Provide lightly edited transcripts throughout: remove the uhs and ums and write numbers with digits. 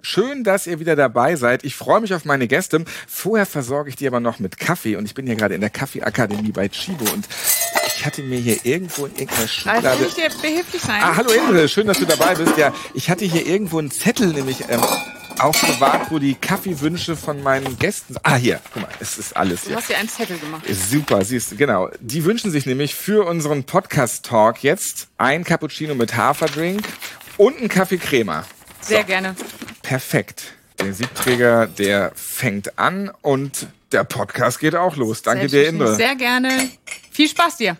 Schön, dass ihr wieder dabei seid. Ich freue mich auf meine Gäste. Vorher versorge ich die aber noch mit Kaffee. Und ich bin hier gerade in der Kaffeeakademie bei Chibo. Und ich hatte mir hier irgendwo in irgendeiner Schublade... Kann ich dir behilflich sein? Hallo Indre, schön, dass du dabei bist. Ja, ich hatte hier irgendwo einen Zettel nämlich aufbewahrt, wo die Kaffeewünsche von meinen Gästen... hier, guck mal, es ist alles hier. Du hast dir einen Zettel gemacht. Super, siehst du, genau. Die wünschen sich nämlich für unseren Podcast-Talk jetzt ein Cappuccino mit Haferdrink und einen Kaffee Crema. Sehr gerne. Perfekt. Der Siebträger, der fängt an und der Podcast geht auch los. Danke dir, Indre. Sehr gerne. Viel Spaß dir.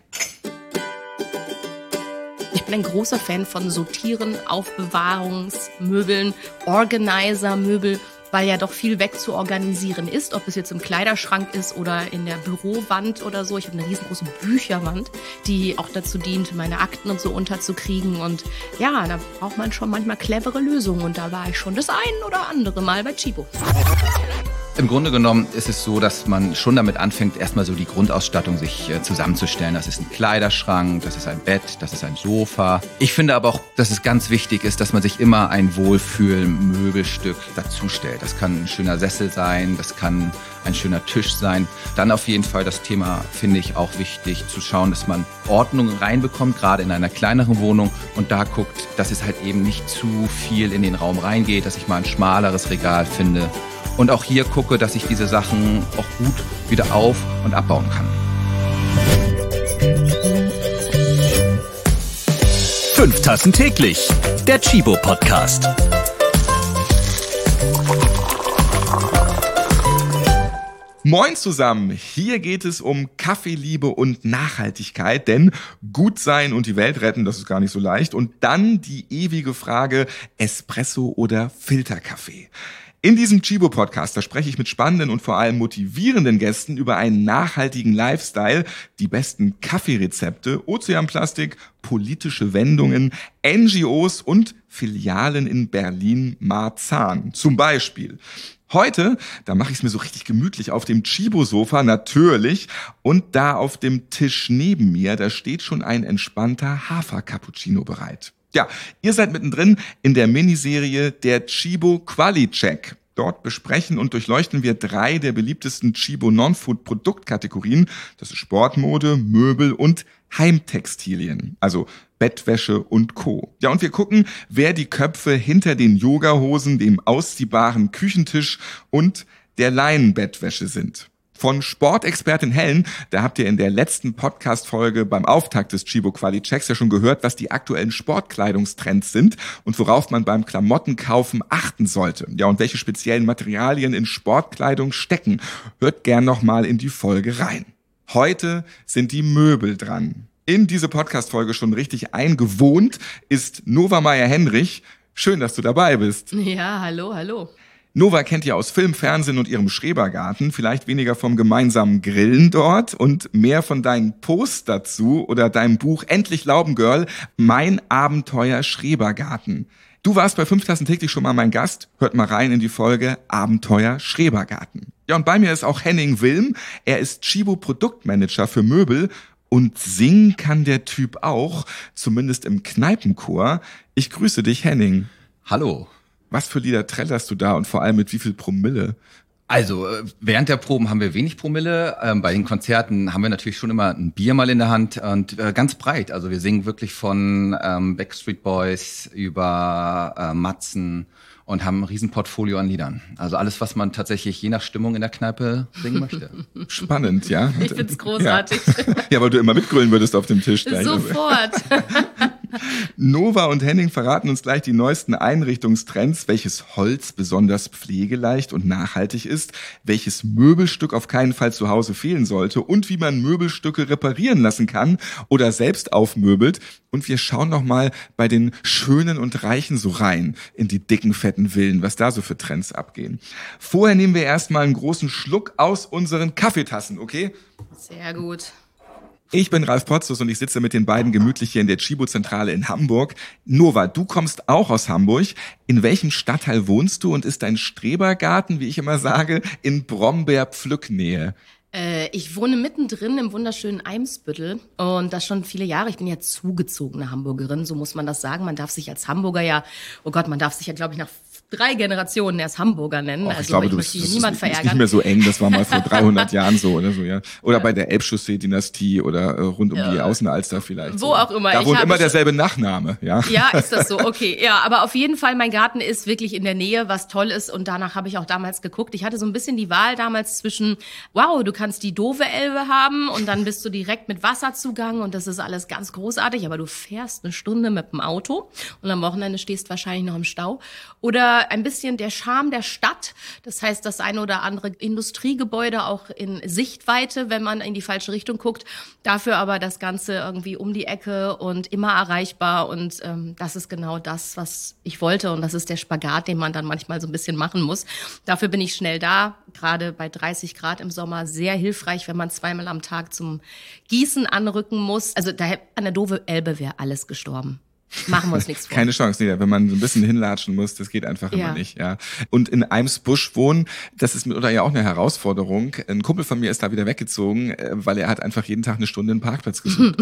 Ich bin ein großer Fan von Sortieren, Aufbewahrungsmöbeln, Organizer-Möbel, weil ja doch viel wegzuorganisieren ist, ob es jetzt im Kleiderschrank ist oder in der Bürowand oder so. Ich habe eine riesengroße Bücherwand, die auch dazu dient, meine Akten und so unterzukriegen. Und ja, da braucht man schon manchmal clevere Lösungen. Und da war ich schon das ein oder andere Mal bei Chibo. Im Grunde genommen ist es so, dass man schon damit anfängt, erstmal so die Grundausstattung sich zusammenzustellen. Das ist ein Kleiderschrank, das ist ein Bett, das ist ein Sofa. Ich finde aber auch, dass es ganz wichtig ist, dass man sich immer ein Wohlfühl-Möbelstück dazustellt. Das kann ein schöner Sessel sein, das kann ein schöner Tisch sein. Dann auf jeden Fall das Thema, finde ich, auch wichtig, zu schauen, dass man Ordnung reinbekommt, gerade in einer kleineren Wohnung. Und da guckt, dass es halt eben nicht zu viel in den Raum reingeht, dass ich mal ein schmaleres Regal finde. Und auch hier gucke, dass ich diese Sachen auch gut wieder auf- und abbauen kann. 5 Tassen täglich, der Chibo Podcast. Moin zusammen, hier geht es um Kaffeeliebe und Nachhaltigkeit, denn gut sein und die Welt retten, das ist gar nicht so leicht. Und dann die ewige Frage, Espresso oder Filterkaffee? In diesem Chibo-Podcast, da spreche ich mit spannenden und vor allem motivierenden Gästen über einen nachhaltigen Lifestyle, die besten Kaffeerezepte, Ozeanplastik, politische Wendungen, NGOs und Filialen in Berlin-Marzahn. Zum Beispiel. Heute, da mache ich es mir so richtig gemütlich auf dem Chibo-Sofa, natürlich. Und da auf dem Tisch neben mir, da steht schon ein entspannter Hafer-Cappuccino bereit. Ja, ihr seid mittendrin in der Miniserie der Chibo Quali-Check. Dort besprechen und durchleuchten wir 3 der beliebtesten Chibo Non-Food-Produktkategorien. Das ist Sportmode, Möbel und Heimtextilien, also Bettwäsche und Co. Ja, und wir gucken, wer die Köpfe hinter den Yogahosen, dem ausziehbaren Küchentisch und der Leinenbettwäsche sind. Von Sportexpertin Helen, da habt ihr in der letzten Podcast-Folge beim Auftakt des Chibo Quali-Checks ja schon gehört, was die aktuellen Sportkleidungstrends sind und worauf man beim Klamottenkaufen achten sollte. Ja, und welche speziellen Materialien in Sportkleidung stecken. Hört gern nochmal in die Folge rein. Heute sind die Möbel dran. In diese Podcast-Folge schon richtig eingewohnt ist Nova Meyer-Henrich. Schön, dass du dabei bist. Ja, hallo. Nova kennt ihr aus Film, Fernsehen und ihrem Schrebergarten, vielleicht weniger vom gemeinsamen Grillen dort und mehr von deinen Posts dazu oder deinem Buch Endlich Laubengirl, mein Abenteuer Schrebergarten. Du warst bei 5 Tassen täglich schon mal mein Gast, hört mal rein in die Folge Abenteuer Schrebergarten. Ja, und bei mir ist auch Henning Wilm, er ist Chibo Produktmanager für Möbel und singen kann der Typ auch, zumindest im Kneipenchor. Ich grüße dich, Henning. Hallo. Was für Lieder trällerst du da und vor allem mit wie viel Promille? Also, während der Proben haben wir wenig Promille. Bei den Konzerten haben wir natürlich schon immer ein Bier mal in der Hand und ganz breit. Also wir singen wirklich von Backstreet Boys über Matzen und haben ein Riesenportfolio an Liedern. Also alles, was man tatsächlich je nach Stimmung in der Kneipe singen möchte. Spannend, ja? Ich find's großartig. Ja, weil du immer mitgrölen würdest auf dem Tisch. Sofort. Nova und Henning verraten uns gleich die neuesten Einrichtungstrends, welches Holz besonders pflegeleicht und nachhaltig ist, welches Möbelstück auf keinen Fall zu Hause fehlen sollte und wie man Möbelstücke reparieren lassen kann oder selbst aufmöbelt. Und wir schauen noch mal bei den Schönen und Reichen so rein in die dicken, fetten Villen, was da so für Trends abgehen. Vorher nehmen wir erstmal einen großen Schluck aus unseren Kaffeetassen, okay? Sehr gut. Ich bin Ralf Potzus und ich sitze mit den beiden gemütlich hier in der Chibo-Zentrale in Hamburg. Nova, du kommst auch aus Hamburg. In welchem Stadtteil wohnst du und ist dein Strebergarten, wie ich immer sage, in Brombeerpflücknähe? Ich wohne mittendrin im wunderschönen Eimsbüttel und das schon viele Jahre. Ich bin ja zugezogene Hamburgerin, so muss man das sagen. Man darf sich als Hamburger ja, oh Gott, man darf sich ja, glaube ich, nach 3 Generationen erst Hamburger nennen. Och, ich also glaube, ich das möchte hier ist niemand nicht verärgern. mehr so eng, das war mal vor 300 Jahren so oder so, ja. Oder bei der Elbchaussee-Dynastie oder rund um die Außenalster vielleicht. Wo so. auch immer. Da Ich wohnt habe immer schon- derselbe Nachname, ja. Ja, ist das so? Okay. Ja, aber auf jeden Fall, mein Garten ist wirklich in der Nähe, was toll ist. Und danach habe ich auch damals geguckt. Ich hatte so ein bisschen die Wahl damals zwischen, wow, du kannst die doofe Elbe haben und dann bist du direkt mit Wasserzugang und das ist alles ganz großartig, aber du fährst eine Stunde mit dem Auto und am Wochenende stehst wahrscheinlich noch im Stau. Oder ein bisschen der Charme der Stadt. Das heißt, das eine oder andere Industriegebäude auch in Sichtweite, wenn man in die falsche Richtung guckt. Dafür aber das Ganze irgendwie um die Ecke und immer erreichbar. Und das ist genau das, was ich wollte. Und das ist der Spagat, den man dann manchmal so ein bisschen machen muss. Dafür bin ich schnell da. Gerade bei 30 Grad im Sommer sehr hilfreich, wenn man 2-mal am Tag zum Gießen anrücken muss. Also da an der doofe Elbe wäre alles gestorben. Machen wir uns nichts vor. Keine Chance, nee, wenn man so ein bisschen hinlatschen muss, das geht einfach immer nicht, ja. Und in Eimsbusch wohnen, das ist mitunter ja auch eine Herausforderung. Ein Kumpel von mir ist da wieder weggezogen, weil er hat einfach jeden Tag eine Stunde einen Parkplatz gesucht.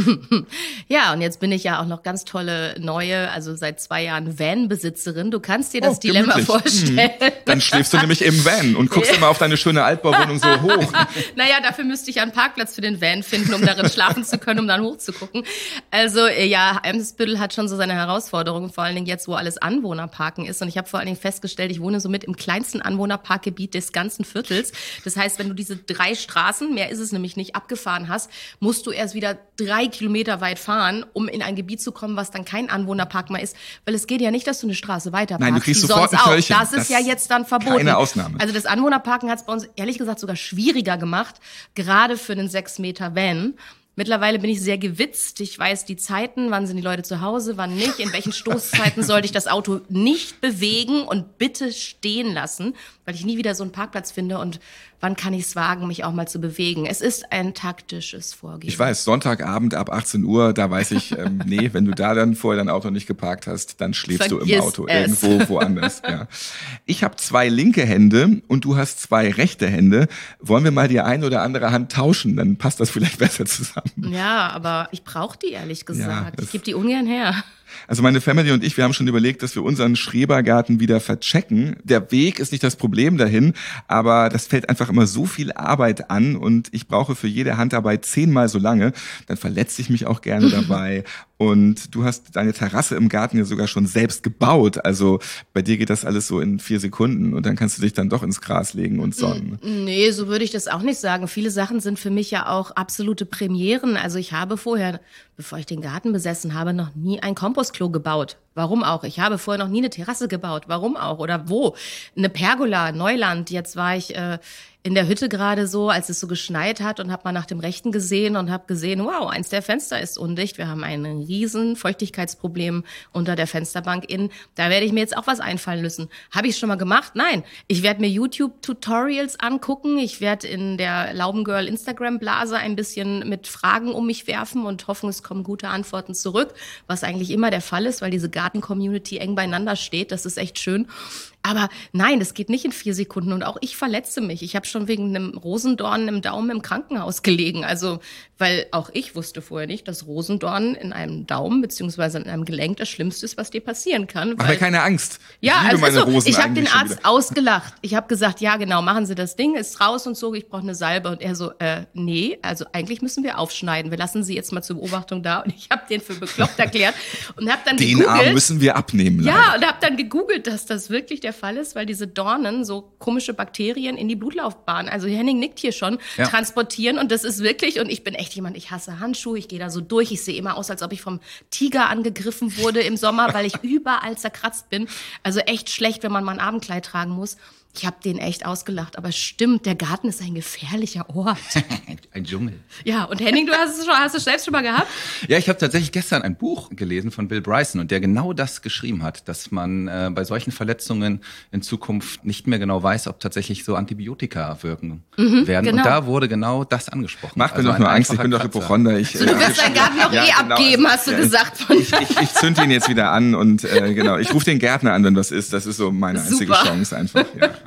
Ja, und jetzt bin ich ja auch noch ganz tolle neue, also seit 2 Jahren Van-Besitzerin. Du kannst dir das Dilemma gemütlich. vorstellen. Dann schläfst du nämlich im Van und guckst immer auf deine schöne Altbauwohnung so hoch. Naja, dafür müsste ich einen Parkplatz für den Van finden, um darin schlafen zu können, um dann hochzugucken. Also ja, Eimsbüttel hat schon so seine Herausforderungen, vor allen Dingen jetzt, wo alles Anwohnerparken ist. Und ich habe vor allen Dingen festgestellt, ich wohne somit im kleinsten Anwohnerparkgebiet des ganzen Viertels. Das heißt, wenn du diese 3 Straßen, mehr ist es nämlich nicht, abgefahren hast, musst du erst wieder 3 Kilometer weit fahren, um in ein Gebiet zu kommen, was dann kein Anwohnerpark mehr ist. Weil es geht ja nicht, dass du eine Straße weiter parkst. Nein, du kriegst wie sofort sonst ein auch. Töllchen. Das ist ja jetzt dann verboten. Keine Ausnahme. Also das Anwohnerparken hat es bei uns ehrlich gesagt sogar schwieriger gemacht, gerade für einen 6 Meter Van. Mittlerweile bin ich sehr gewitzt. Ich weiß die Zeiten, wann sind die Leute zu Hause, wann nicht. In welchen Stoßzeiten sollte ich das Auto nicht bewegen und bitte stehen lassen, weil ich nie wieder so einen Parkplatz finde. Und wann kann ich es wagen, mich auch mal zu bewegen? Es ist ein taktisches Vorgehen. Ich weiß, Sonntagabend ab 18 Uhr, da weiß ich, nee, wenn du da dann vorher dein Auto nicht geparkt hast, dann schläfst du im Vergiss Auto, es. irgendwo woanders. Ja. Ich habe 2 linke Hände und du hast 2 rechte Hände. Wollen wir mal die eine oder andere Hand tauschen? Dann passt das vielleicht besser zusammen. Ja, aber ich brauche die ehrlich gesagt. das- Ich gebe die ungern her. Also meine Family und ich, wir haben schon überlegt, dass wir unseren Schrebergarten wieder verchecken. Der Weg ist nicht das Problem dahin, aber das fällt einfach immer so viel Arbeit an und ich brauche für jede Handarbeit 10-mal so lange. Dann verletze ich mich auch gerne dabei. Und du hast deine Terrasse im Garten ja sogar schon selbst gebaut. Also bei dir geht das alles so in 4 Sekunden und dann kannst du dich dann doch ins Gras legen und sonnen. Nee, so würde ich das auch nicht sagen. Viele Sachen sind für mich ja auch absolute Premieren. Also ich habe vorher, bevor ich den Garten besessen habe, noch nie ein Kompostklo gebaut. Warum auch? Ich habe vorher noch nie eine Terrasse gebaut. Warum auch? Oder wo? Eine Pergola, Neuland. Jetzt war ich in der Hütte gerade so, als es so geschneit hat und habe mal nach dem Rechten gesehen und habe gesehen, wow, eins der Fenster ist undicht. Wir haben ein riesen Feuchtigkeitsproblem unter der Fensterbank innen. Da werde ich mir jetzt auch was einfallen müssen. Habe ich schon mal gemacht? Nein. Ich werde mir YouTube-Tutorials angucken. Ich werde in der Laubengirl Instagram-Blase ein bisschen mit Fragen um mich werfen und hoffen, es kommen gute Antworten zurück, was eigentlich immer der Fall ist, weil diese Garten-Community eng beieinander steht. Das ist echt schön. Aber nein, das geht nicht in 4 Sekunden und auch ich verletze mich. Ich habe schon wegen einem Rosendorn im Daumen im Krankenhaus gelegen. Also, weil auch ich wusste vorher nicht, dass Rosendorn in einem Daumen beziehungsweise in einem Gelenk das Schlimmste ist, was dir passieren kann. Mach mir keine Angst. Ja, ich liebe meine also Rosen ich habe den eigentlich schon Arzt wieder. ausgelacht. Ich habe gesagt, ja genau, machen Sie das Ding, ist raus und so, ich brauche eine Salbe. Und er so, nee, also eigentlich müssen wir aufschneiden. Wir lassen Sie jetzt mal zur Beobachtung da. Und ich habe den für bekloppt erklärt und habe dann Den Arm gegoogelt. müssen wir abnehmen. Ja, leider. und habe dann gegoogelt, dass das wirklich der Fall ist, weil diese Dornen so komische Bakterien in die Blutlaufbahn, also Henning nickt hier schon, Ja. transportieren. Und das ist wirklich, und ich bin echt jemand, ich hasse Handschuhe, ich gehe da so durch, ich sehe immer aus, als ob ich vom Tiger angegriffen wurde im Sommer, weil ich überall zerkratzt bin. Also echt schlecht, wenn man mal ein Abendkleid tragen muss. Ich habe den echt ausgelacht, aber stimmt, der Garten ist ein gefährlicher Ort. Ein Dschungel. Ja, und Henning, du hast es selbst schon mal gehabt? Ja, ich habe tatsächlich gestern ein Buch gelesen von Bill Bryson und der genau das geschrieben hat, dass man bei solchen Verletzungen in Zukunft nicht mehr genau weiß, ob tatsächlich so Antibiotika wirken werden. genau. Und da wurde genau das angesprochen. Macht mir Also doch ein nur Angst, ich einfacher bin doch Kratzer. Hypochonder. Ich, Du wirst deinen Garten noch genau. abgeben, hast du gesagt. Ich zünd ihn jetzt wieder an und genau, ich rufe den Gärtner an, wenn was ist. Das ist so meine einzige Super. Chance einfach. Ja.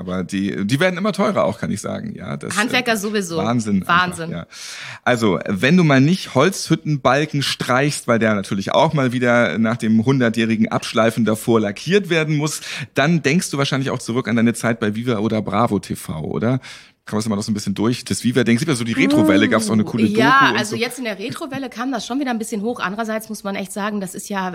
Aber die werden immer teurer auch, kann ich sagen. Ja, das, Handwerker sowieso. Wahnsinn. Wahnsinn. Einfach, ja. Also, wenn du mal nicht Holzhüttenbalken streichst, weil der natürlich auch mal wieder nach dem 100-jährigen Abschleifen davor lackiert werden muss, dann denkst du wahrscheinlich auch zurück an deine Zeit bei Viva oder Bravo TV, oder? Kann man das mal noch so ein bisschen durch? Das Viva, denkst du, so die Retrowelle gab es auch eine coole Doku. Ja, und also so. jetzt in der Retrowelle kam das schon wieder ein bisschen hoch. Andererseits muss man echt sagen, das ist ja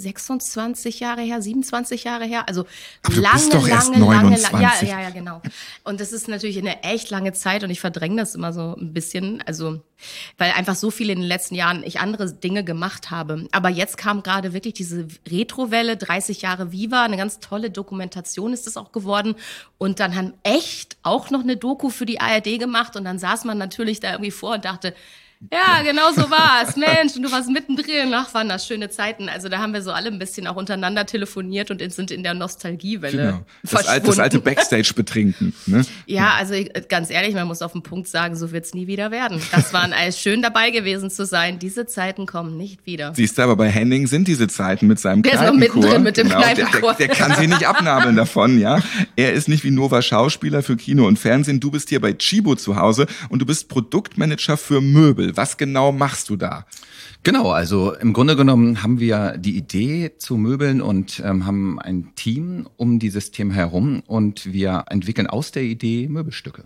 26 Jahre her, 27 Jahre her. Also aber du lange, bist doch erst lange, 29. Ja, genau. Und das ist natürlich eine echt lange Zeit und ich verdränge das immer so ein bisschen. Also, weil einfach so viel in den letzten Jahren ich andere Dinge gemacht habe. Aber jetzt kam gerade wirklich diese Retrowelle, 30 Jahre Viva, eine ganz tolle Dokumentation ist das auch geworden. Und dann haben echt auch noch eine Doku für die ARD gemacht und dann saß man natürlich da irgendwie vor und dachte, ja, genau so war's. Mensch, und du warst mittendrin. Ach, waren das schöne Zeiten. Also da haben wir so alle ein bisschen auch untereinander telefoniert und sind in der Nostalgiewelle verschwunden. Das alte Backstage betrinken. Ne? Ja, also ganz ehrlich, man muss auf den Punkt sagen, so wird's nie wieder werden. Das war alles schön dabei gewesen zu sein. Diese Zeiten kommen nicht wieder. Siehst du, aber bei Henning sind diese Zeiten mit seinem Der ist noch Kneipenchor. mittendrin mit dem Kneipenchor. Der kann sich nicht abnabeln davon, ja. Er ist nicht wie Nova Schauspieler für Kino und Fernsehen. Du bist hier bei Chibo zu Hause und du bist Produktmanager für Möbel. Was genau machst du da? Genau, also im Grunde genommen haben wir die Idee zu Möbeln und haben ein Team um dieses Thema herum und wir entwickeln aus der Idee Möbelstücke.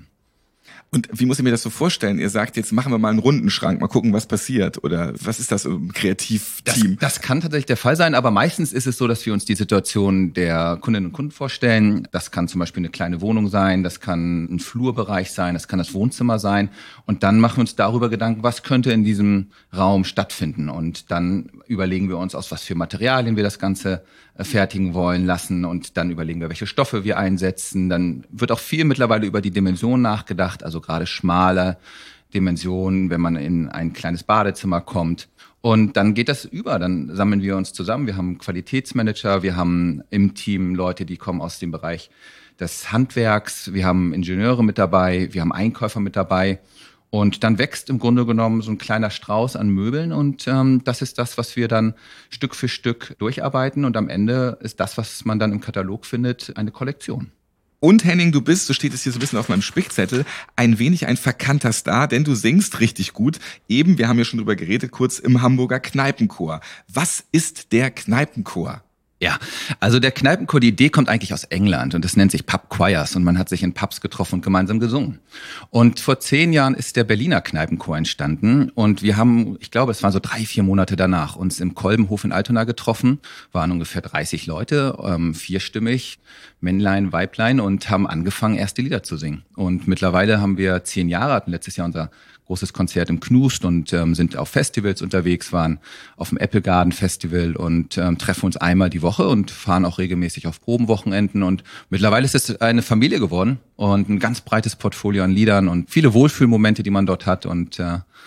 Und wie muss ich mir das so vorstellen? Ihr sagt, jetzt machen wir mal einen Rundenschrank, mal gucken, was passiert. Oder was ist das im Kreativteam? Das kann tatsächlich der Fall sein, aber meistens ist es so, dass wir uns die Situation der Kundinnen und Kunden vorstellen. Das kann zum Beispiel eine kleine Wohnung sein, das kann ein Flurbereich sein, das kann das Wohnzimmer sein. Und dann machen wir uns darüber Gedanken, was könnte in diesem Raum stattfinden. Und dann überlegen wir uns, aus was für Materialien wir das Ganze fertigen wollen lassen. Und dann überlegen wir, welche Stoffe wir einsetzen. Dann wird auch viel mittlerweile über die Dimension nachgedacht, also gerade schmale Dimensionen, wenn man in ein kleines Badezimmer kommt. Und dann geht das über, dann sammeln wir uns zusammen. Wir haben Qualitätsmanager, wir haben im Team Leute, die kommen aus dem Bereich des Handwerks, wir haben Ingenieure mit dabei, wir haben Einkäufer mit dabei. Und dann wächst im Grunde genommen so ein kleiner Strauß an Möbeln und das ist das, was wir dann Stück für Stück durcharbeiten. Und am Ende ist das, was man dann im Katalog findet, eine Kollektion. Und Henning, du bist, so steht es hier so ein bisschen auf meinem Spickzettel, ein wenig ein verkannter Star, denn du singst richtig gut. Eben, wir haben ja schon drüber geredet, kurz im Hamburger Kneipenchor. Was ist der Kneipenchor? Ja, also der Kneipenchor, die Idee kommt eigentlich aus England und das nennt sich Pub Choirs und man hat sich in Pubs getroffen und gemeinsam gesungen. Und vor 10 Jahren ist der Berliner Kneipenchor entstanden und wir haben, ich glaube, es waren so 3-4 Monate danach, uns im Kolbenhof in Altona getroffen, waren ungefähr 30 Leute, vierstimmig, Männlein, Weiblein und haben angefangen, erste Lieder zu singen. Und mittlerweile haben wir 10 Jahre, hatten letztes Jahr unser großes Konzert im Knust und sind auf Festivals unterwegs, waren auf dem Apple Garden Festival und treffen uns einmal die Woche und fahren auch regelmäßig auf Probenwochenenden. Und mittlerweile ist es eine Familie geworden und ein ganz breites Portfolio an Liedern und viele Wohlfühlmomente, die man dort hat. Und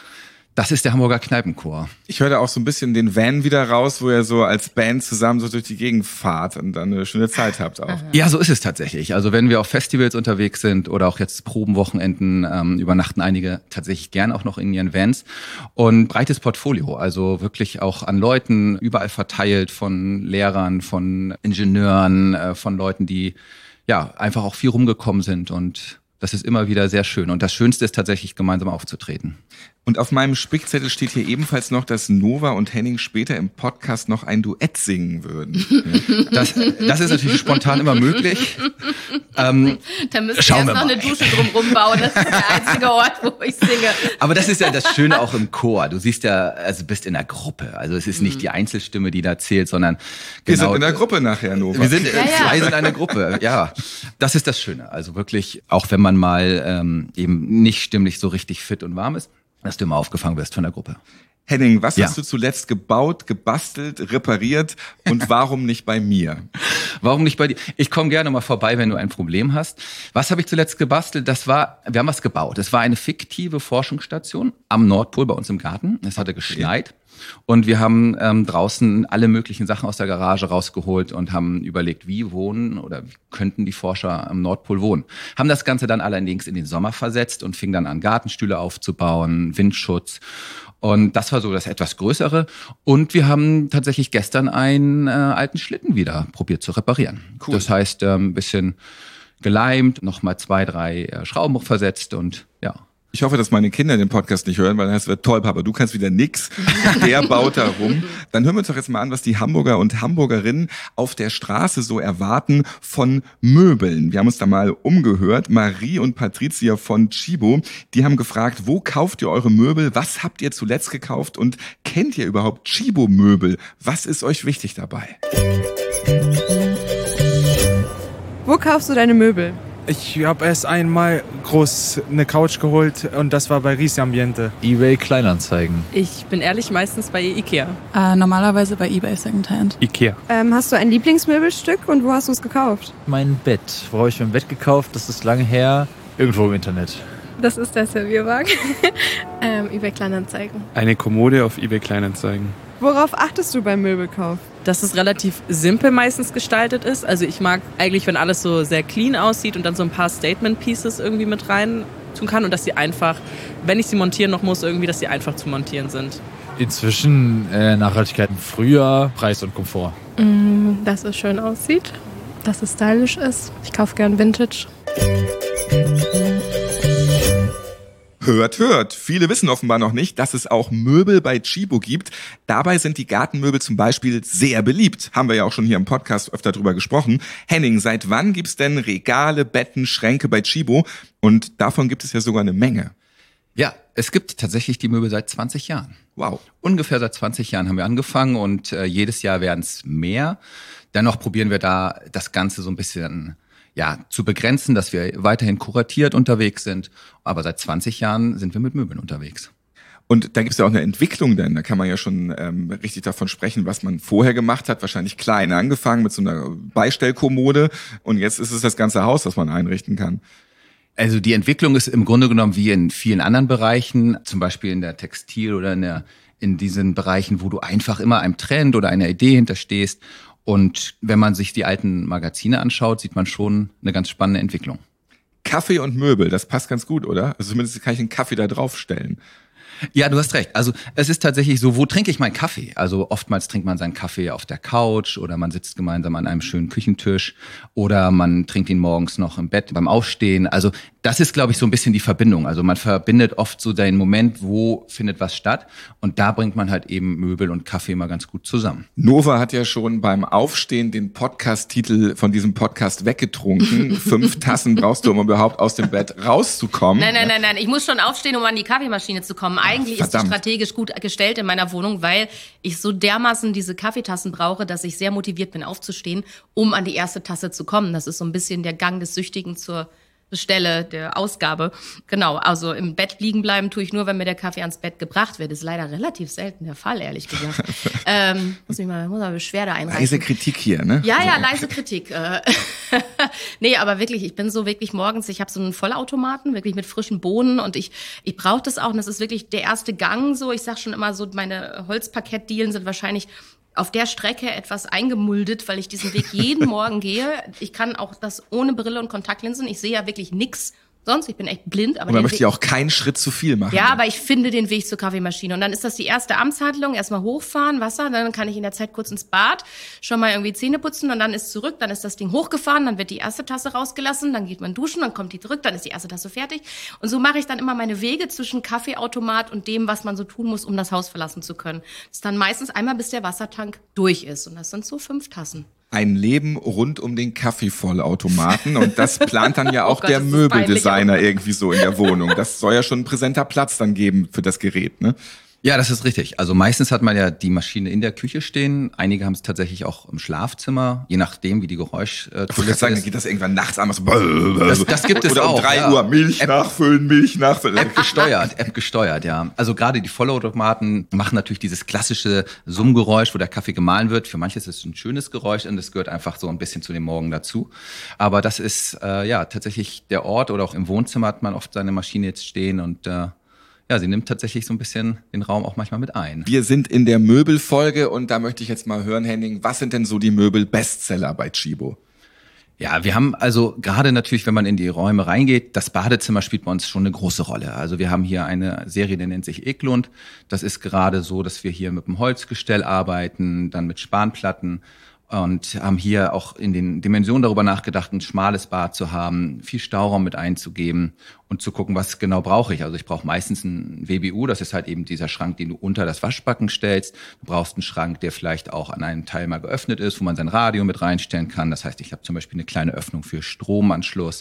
das ist der Hamburger Kneipenchor. Ich höre da auch so ein bisschen den Van wieder raus, wo ihr so als Band zusammen so durch die Gegend fahrt und dann eine schöne Zeit habt auch. Ja, so ist es tatsächlich. Also wenn wir auf Festivals unterwegs sind oder auch jetzt Probenwochenenden, übernachten einige tatsächlich gern auch noch in ihren Vans. Und breites Portfolio, also wirklich auch an Leuten, überall verteilt, von Lehrern, von Ingenieuren, von Leuten, die ja einfach auch viel rumgekommen sind und das ist immer wieder sehr schön. Und das Schönste ist tatsächlich, gemeinsam aufzutreten. Und auf meinem Spickzettel steht hier ebenfalls noch, dass Nova und Henning später im Podcast noch ein Duett singen würden. Das ist natürlich spontan immer möglich. Da müsst ihr erst noch eine Dusche drumherum bauen. Das ist der einzige Ort, wo ich singe. Aber das ist ja das Schöne auch im Chor. Du siehst ja, also bist in der Gruppe. Also es ist nicht die Einzelstimme, die da zählt, sondern wir sind in der Gruppe nachher, Nova. Wir sind zwei sind eine Gruppe. Ja, das ist das Schöne. Also wirklich, auch wenn man mal eben nicht stimmlich so richtig fit und warm ist, dass du immer aufgefangen wirst von der Gruppe. Henning, was hast du zuletzt gebaut, gebastelt, repariert und warum nicht bei mir? Warum nicht bei dir? Ich komme gerne mal vorbei, wenn du ein Problem hast. Was habe ich zuletzt gebastelt? Wir haben was gebaut. Es war eine fiktive Forschungsstation am Nordpol bei uns im Garten. Es hatte geschneit. Und wir haben draußen alle möglichen Sachen aus der Garage rausgeholt und haben überlegt, wie wohnen oder wie könnten die Forscher am Nordpol wohnen. Haben das Ganze dann allerdings in den Sommer versetzt und fingen dann an, Gartenstühle aufzubauen, Windschutz. Und das war so das etwas Größere. Und wir haben tatsächlich gestern einen alten Schlitten wieder probiert zu reparieren. Cool. Das heißt, ein bisschen geleimt, nochmal 2, 3 Schrauben versetzt und ja. Ich hoffe, dass meine Kinder den Podcast nicht hören, weil das wird toll, Papa, du kannst wieder nix. Der baut da rum. Dann hören wir uns doch jetzt mal an, was die Hamburger und Hamburgerinnen auf der Straße so erwarten von Möbeln. Wir haben uns da mal umgehört. Marie und Patricia von Chibo, die haben gefragt, wo kauft ihr eure Möbel? Was habt ihr zuletzt gekauft? Und kennt ihr überhaupt Chibo-Möbel? Was ist euch wichtig dabei? Wo kaufst du deine Möbel? Ich habe erst einmal groß eine Couch geholt und das war bei Ries Ambiente. eBay Kleinanzeigen. Ich bin ehrlich, meistens bei Ikea. Normalerweise bei eBay Secondhand. Ikea. Hast du ein Lieblingsmöbelstück und wo hast du es gekauft? Mein Bett. Wo habe ich mein Bett gekauft? Das ist lange her. Irgendwo im Internet. Das ist der Servierwagen. eBay Kleinanzeigen. Eine Kommode auf eBay Kleinanzeigen. Worauf achtest du beim Möbelkauf? Dass es relativ simpel meistens gestaltet ist. Also ich mag eigentlich, wenn alles so sehr clean aussieht und dann so ein paar Statement-Pieces irgendwie mit rein tun kann und dass sie einfach, wenn ich sie montieren noch muss, irgendwie, dass sie einfach zu montieren sind. Inzwischen Nachhaltigkeit früher, Preis und Komfort. Dass es schön aussieht, dass es stylisch ist. Ich kaufe gern Vintage. Hört, hört. Viele wissen offenbar noch nicht, dass es auch Möbel bei Chibo gibt. Dabei sind die Gartenmöbel zum Beispiel sehr beliebt. Haben wir ja auch schon hier im Podcast öfter drüber gesprochen. Henning, seit wann gibt's denn Regale, Betten, Schränke bei Chibo? Und davon gibt es ja sogar eine Menge. Ja, es gibt tatsächlich die Möbel seit 20 Jahren. Wow. Ungefähr seit 20 Jahren haben wir angefangen und jedes Jahr werden es mehr. Dennoch probieren wir da das Ganze so ein bisschen zu begrenzen, dass wir weiterhin kuratiert unterwegs sind. Aber seit 20 Jahren sind wir mit Möbeln unterwegs. Und da gibt's ja auch eine Entwicklung, denn da kann man ja schon richtig davon sprechen, was man vorher gemacht hat. Wahrscheinlich klein angefangen mit so einer Beistellkommode und jetzt ist es das ganze Haus, das man einrichten kann. Also die Entwicklung ist im Grunde genommen wie in vielen anderen Bereichen, zum Beispiel in der Textil- oder in diesen Bereichen, wo du einfach immer einem Trend oder einer Idee hinterstehst. Und wenn man sich die alten Magazine anschaut, sieht man schon eine ganz spannende Entwicklung. Kaffee und Möbel, das passt ganz gut, oder? Also zumindest kann ich einen Kaffee da draufstellen. Ja, du hast recht. Also es ist tatsächlich so, wo trinke ich meinen Kaffee? Also oftmals trinkt man seinen Kaffee auf der Couch oder man sitzt gemeinsam an einem schönen Küchentisch oder man trinkt ihn morgens noch im Bett beim Aufstehen. Also das ist, glaube ich, so ein bisschen die Verbindung. Also man verbindet oft so den Moment, wo findet was statt und da bringt man halt eben Möbel und Kaffee mal ganz gut zusammen. Nova hat ja schon beim Aufstehen den Podcast-Titel von diesem Podcast weggetrunken. 5 Tassen brauchst du, um überhaupt aus dem Bett rauszukommen. Nein. Ich muss schon aufstehen, um an die Kaffeemaschine zu kommen. Eigentlich ist die strategisch gut gestellt in meiner Wohnung, weil ich so dermaßen diese Kaffeetassen brauche, dass ich sehr motiviert bin aufzustehen, um an die erste Tasse zu kommen. Das ist so ein bisschen der Gang des Süchtigen zur Stelle der Ausgabe. Genau, also im Bett liegen bleiben tue ich nur, wenn mir der Kaffee ans Bett gebracht wird. Das ist leider relativ selten der Fall, ehrlich gesagt. Muss mal Beschwerde einreichen. Leise Kritik hier, ne? Ja, leise Kritik. Nee, aber wirklich, ich bin so wirklich morgens, ich habe so einen Vollautomaten, wirklich mit frischen Bohnen und ich brauche das auch und das ist wirklich der erste Gang so. Ich sag schon immer so, meine Holzparkettdielen sind wahrscheinlich auf der Strecke etwas eingemuldet, weil ich diesen Weg jeden Morgen gehe. Ich kann auch das ohne Brille und Kontaktlinsen. Ich sehe ja wirklich nix sonst. Ich bin echt blind. Aber und man möchte ja auch keinen Schritt zu viel machen. Ja, aber ich finde den Weg zur Kaffeemaschine. Und dann ist das die erste Amtshandlung. Erstmal hochfahren, Wasser. Dann kann ich in der Zeit kurz ins Bad, schon mal irgendwie Zähne putzen. Und dann ist zurück. Dann ist das Ding hochgefahren. Dann wird die erste Tasse rausgelassen. Dann geht man duschen. Dann kommt die zurück. Dann ist die erste Tasse fertig. Und so mache ich dann immer meine Wege zwischen Kaffeeautomat und dem, was man so tun muss, um das Haus verlassen zu können. Das ist dann meistens einmal, bis der Wassertank durch ist. Und das sind so 5 Tassen. Ein Leben rund um den Kaffeevollautomaten und das plant dann ja auch der Möbeldesigner irgendwie so in der Wohnung. Das soll ja schon ein präsenter Platz dann geben für das Gerät, ne? Ja, das ist richtig. Also meistens hat man ja die Maschine in der Küche stehen. Einige haben es tatsächlich auch im Schlafzimmer, je nachdem, wie die Geräuschkulisse ist. Dann geht das irgendwann nachts an. Das gibt es oder auch. Oder um 3 Uhr Milch nachfüllen. App gesteuert, ja. Also gerade die Vollautomaten machen natürlich dieses klassische Summgeräusch, wo der Kaffee gemahlen wird. Für manche ist es ein schönes Geräusch und es gehört einfach so ein bisschen zu dem Morgen dazu. Aber das ist tatsächlich der Ort oder auch im Wohnzimmer hat man oft seine Maschine jetzt stehen und sie nimmt tatsächlich so ein bisschen den Raum auch manchmal mit ein. Wir sind in der Möbelfolge und da möchte ich jetzt mal hören, Henning, was sind denn so die Möbel-Bestseller bei Chibo? Ja, wir haben also gerade natürlich, wenn man in die Räume reingeht, das Badezimmer spielt bei uns schon eine große Rolle. Also wir haben hier eine Serie, die nennt sich Eklund. Das ist gerade so, dass wir hier mit dem Holzgestell arbeiten, dann mit Spanplatten und haben hier auch in den Dimensionen darüber nachgedacht, ein schmales Bad zu haben, viel Stauraum mit einzugeben und zu gucken, was genau brauche ich. Also ich brauche meistens einen WBU, das ist halt eben dieser Schrank, den du unter das Waschbecken stellst. Du brauchst einen Schrank, der vielleicht auch an einem Teil mal geöffnet ist, wo man sein Radio mit reinstellen kann. Das heißt, ich habe zum Beispiel eine kleine Öffnung für Stromanschluss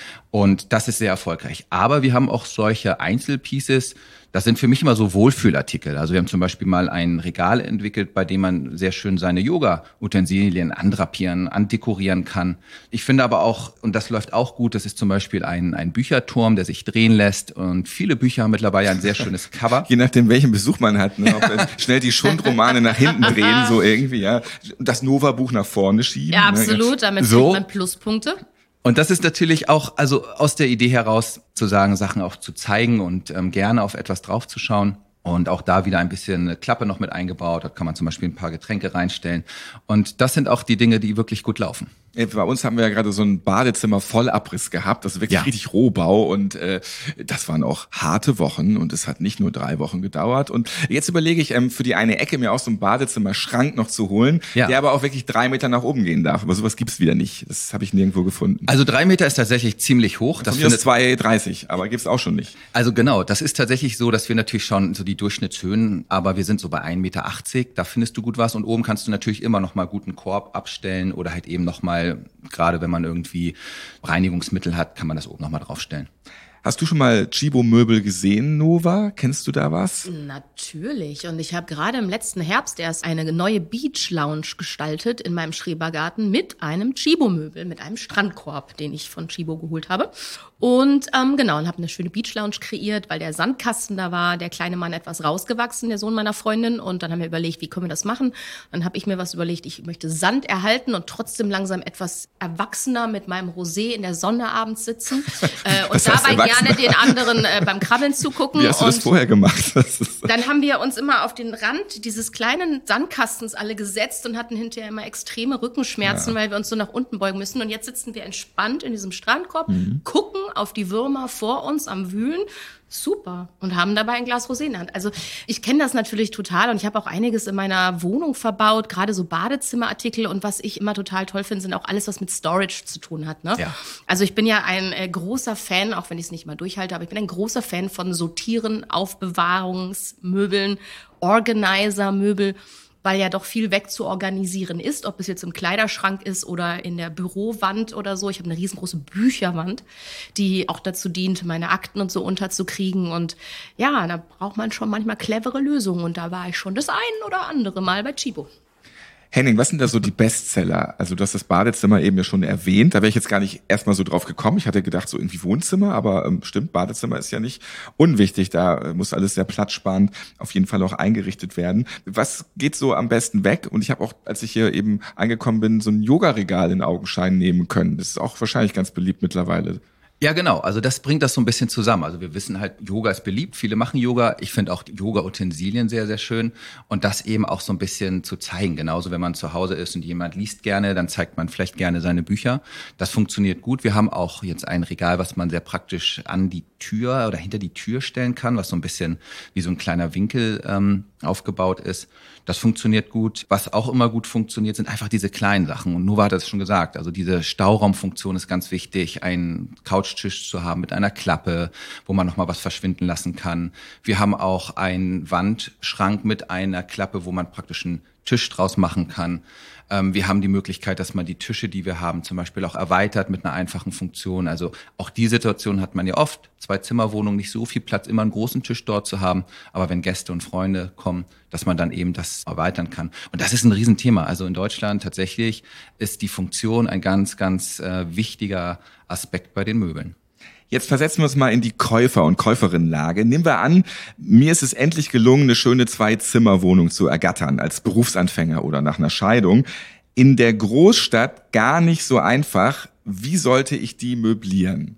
und das ist sehr erfolgreich. Aber wir haben auch solche Einzelpieces, das sind für mich immer so Wohlfühlartikel. Also wir haben zum Beispiel mal ein Regal entwickelt, bei dem man sehr schön seine Yoga-Utensilien andrapieren, andekorieren kann. Ich finde aber auch, und das läuft auch gut, das ist zum Beispiel ein Bücherturm, der sich drehen lässt. Und viele Bücher haben mittlerweile ein sehr schönes Cover. Je nachdem, welchen Besuch man hat. Ne? Schnell die Schundromane nach hinten drehen, so irgendwie. Ja. Das Nova-Buch nach vorne schieben. Ja, absolut. Damit kriegt man Pluspunkte. Und das ist natürlich auch, also aus der Idee heraus zu sagen, Sachen auch zu zeigen und gerne auf etwas draufzuschauen. Und auch da wieder ein bisschen eine Klappe noch mit eingebaut. Da kann man zum Beispiel ein paar Getränke reinstellen. Und das sind auch die Dinge, die wirklich gut laufen. Bei uns haben wir ja gerade so ein Badezimmer Vollabriss gehabt. Das ist wirklich richtig Rohbau. Und das waren auch harte Wochen. Und es hat nicht nur 3 Wochen gedauert. Und jetzt überlege ich, für die eine Ecke mir auch so einen Badezimmerschrank noch zu holen, der aber auch wirklich 3 Meter nach oben gehen darf. Aber sowas gibt's wieder nicht. Das habe ich nirgendwo gefunden. Also 3 Meter ist tatsächlich ziemlich hoch. Das ist 2,30, aber gibt's auch schon nicht. Also genau, das ist tatsächlich so, dass wir natürlich schauen, so die Durchschnittshöhen, aber wir sind so bei 1,80 Meter. Da findest du gut was. Und oben kannst du natürlich immer noch mal guten Korb abstellen oder halt eben noch mal, gerade wenn man irgendwie Reinigungsmittel hat, kann man das oben noch mal draufstellen. Hast du schon mal Chibo-Möbel gesehen, Nova? Kennst du da was? Natürlich. Und ich habe gerade im letzten Herbst erst eine neue Beach-Lounge gestaltet in meinem Schrebergarten mit einem Chibo-Möbel, mit einem Strandkorb, den ich von Chibo geholt habe. Und genau, und habe eine schöne Beach-Lounge kreiert, weil der Sandkasten da war, der kleine Mann etwas rausgewachsen, der Sohn meiner Freundin. Und dann haben wir überlegt, wie können wir das machen? Dann habe ich mir was überlegt, ich möchte Sand erhalten und trotzdem langsam etwas erwachsener mit meinem Rosé in der Sonne abends sitzen. Und dabei gerne den anderen beim Krabbeln zugucken. Wie hast du das vorher gemacht? Dann haben wir uns immer auf den Rand dieses kleinen Sandkastens alle gesetzt und hatten hinterher immer extreme Rückenschmerzen, weil wir uns so nach unten beugen müssen. Und jetzt sitzen wir entspannt in diesem Strandkorb, gucken auf die Würmer vor uns am Wühlen. Super. Und haben dabei ein Glas Rosé in der Hand. Also ich kenne das natürlich total und ich habe auch einiges in meiner Wohnung verbaut, gerade so Badezimmerartikel. Und was ich immer total toll finde, sind auch alles, was mit Storage zu tun hat. Ne? Ja. Also ich bin ja ein großer Fan, auch wenn ich es nicht mal durchhalte, aber ich bin ein großer Fan von Sortieren, Aufbewahrungsmöbeln, Organizer-Möbel, weil ja doch viel wegzuorganisieren ist, ob es jetzt im Kleiderschrank ist oder in der Bürowand oder so. Ich habe eine riesengroße Bücherwand, die auch dazu dient, meine Akten und so unterzukriegen. Und ja, da braucht man schon manchmal clevere Lösungen. Und da war ich schon das ein oder andere Mal bei Chibo. Henning, was sind da so die Bestseller? Also du hast das Badezimmer eben ja schon erwähnt. Da wäre ich jetzt gar nicht erstmal so drauf gekommen. Ich hatte gedacht, so irgendwie Wohnzimmer, aber stimmt, Badezimmer ist ja nicht unwichtig. Da muss alles sehr platzsparend auf jeden Fall auch eingerichtet werden. Was geht so am besten weg? Und ich habe auch, als ich hier eben angekommen bin, so ein Yoga-Regal in Augenschein nehmen können. Das ist auch wahrscheinlich ganz beliebt mittlerweile. Ja, genau. Also das bringt das so ein bisschen zusammen. Also wir wissen halt, Yoga ist beliebt. Viele machen Yoga. Ich finde auch Yoga-Utensilien sehr, sehr schön. Und das eben auch so ein bisschen zu zeigen. Genauso, wenn man zu Hause ist und jemand liest gerne, dann zeigt man vielleicht gerne seine Bücher. Das funktioniert gut. Wir haben auch jetzt ein Regal, was man sehr praktisch an die Tür oder hinter die Tür stellen kann, was so ein bisschen wie so ein kleiner Winkel aufgebaut ist. Das funktioniert gut. Was auch immer gut funktioniert, sind einfach diese kleinen Sachen. Und Nova hat das schon gesagt. Also diese Stauraumfunktion ist ganz wichtig. Ein Couchtisch zu haben mit einer Klappe, wo man noch mal was verschwinden lassen kann. Wir haben auch einen Wandschrank mit einer Klappe, wo man praktisch einen Tisch draus machen kann. Wir haben die Möglichkeit, dass man die Tische, die wir haben, zum Beispiel auch erweitert mit einer einfachen Funktion. Also auch die Situation hat man ja oft. 2-Zimmer-Wohnung, nicht so viel Platz, immer einen großen Tisch dort zu haben. Aber wenn Gäste und Freunde kommen, dass man dann eben das erweitern kann. Und das ist ein Riesenthema. Also in Deutschland tatsächlich ist die Funktion ein ganz, ganz wichtiger Aspekt bei den Möbeln. Jetzt versetzen wir uns mal in die Käufer- und Käuferinnenlage. Nehmen wir an, mir ist es endlich gelungen, eine schöne 2-Zimmer-Wohnung zu ergattern, als Berufsanfänger oder nach einer Scheidung. In der Großstadt gar nicht so einfach. Wie sollte ich die möblieren?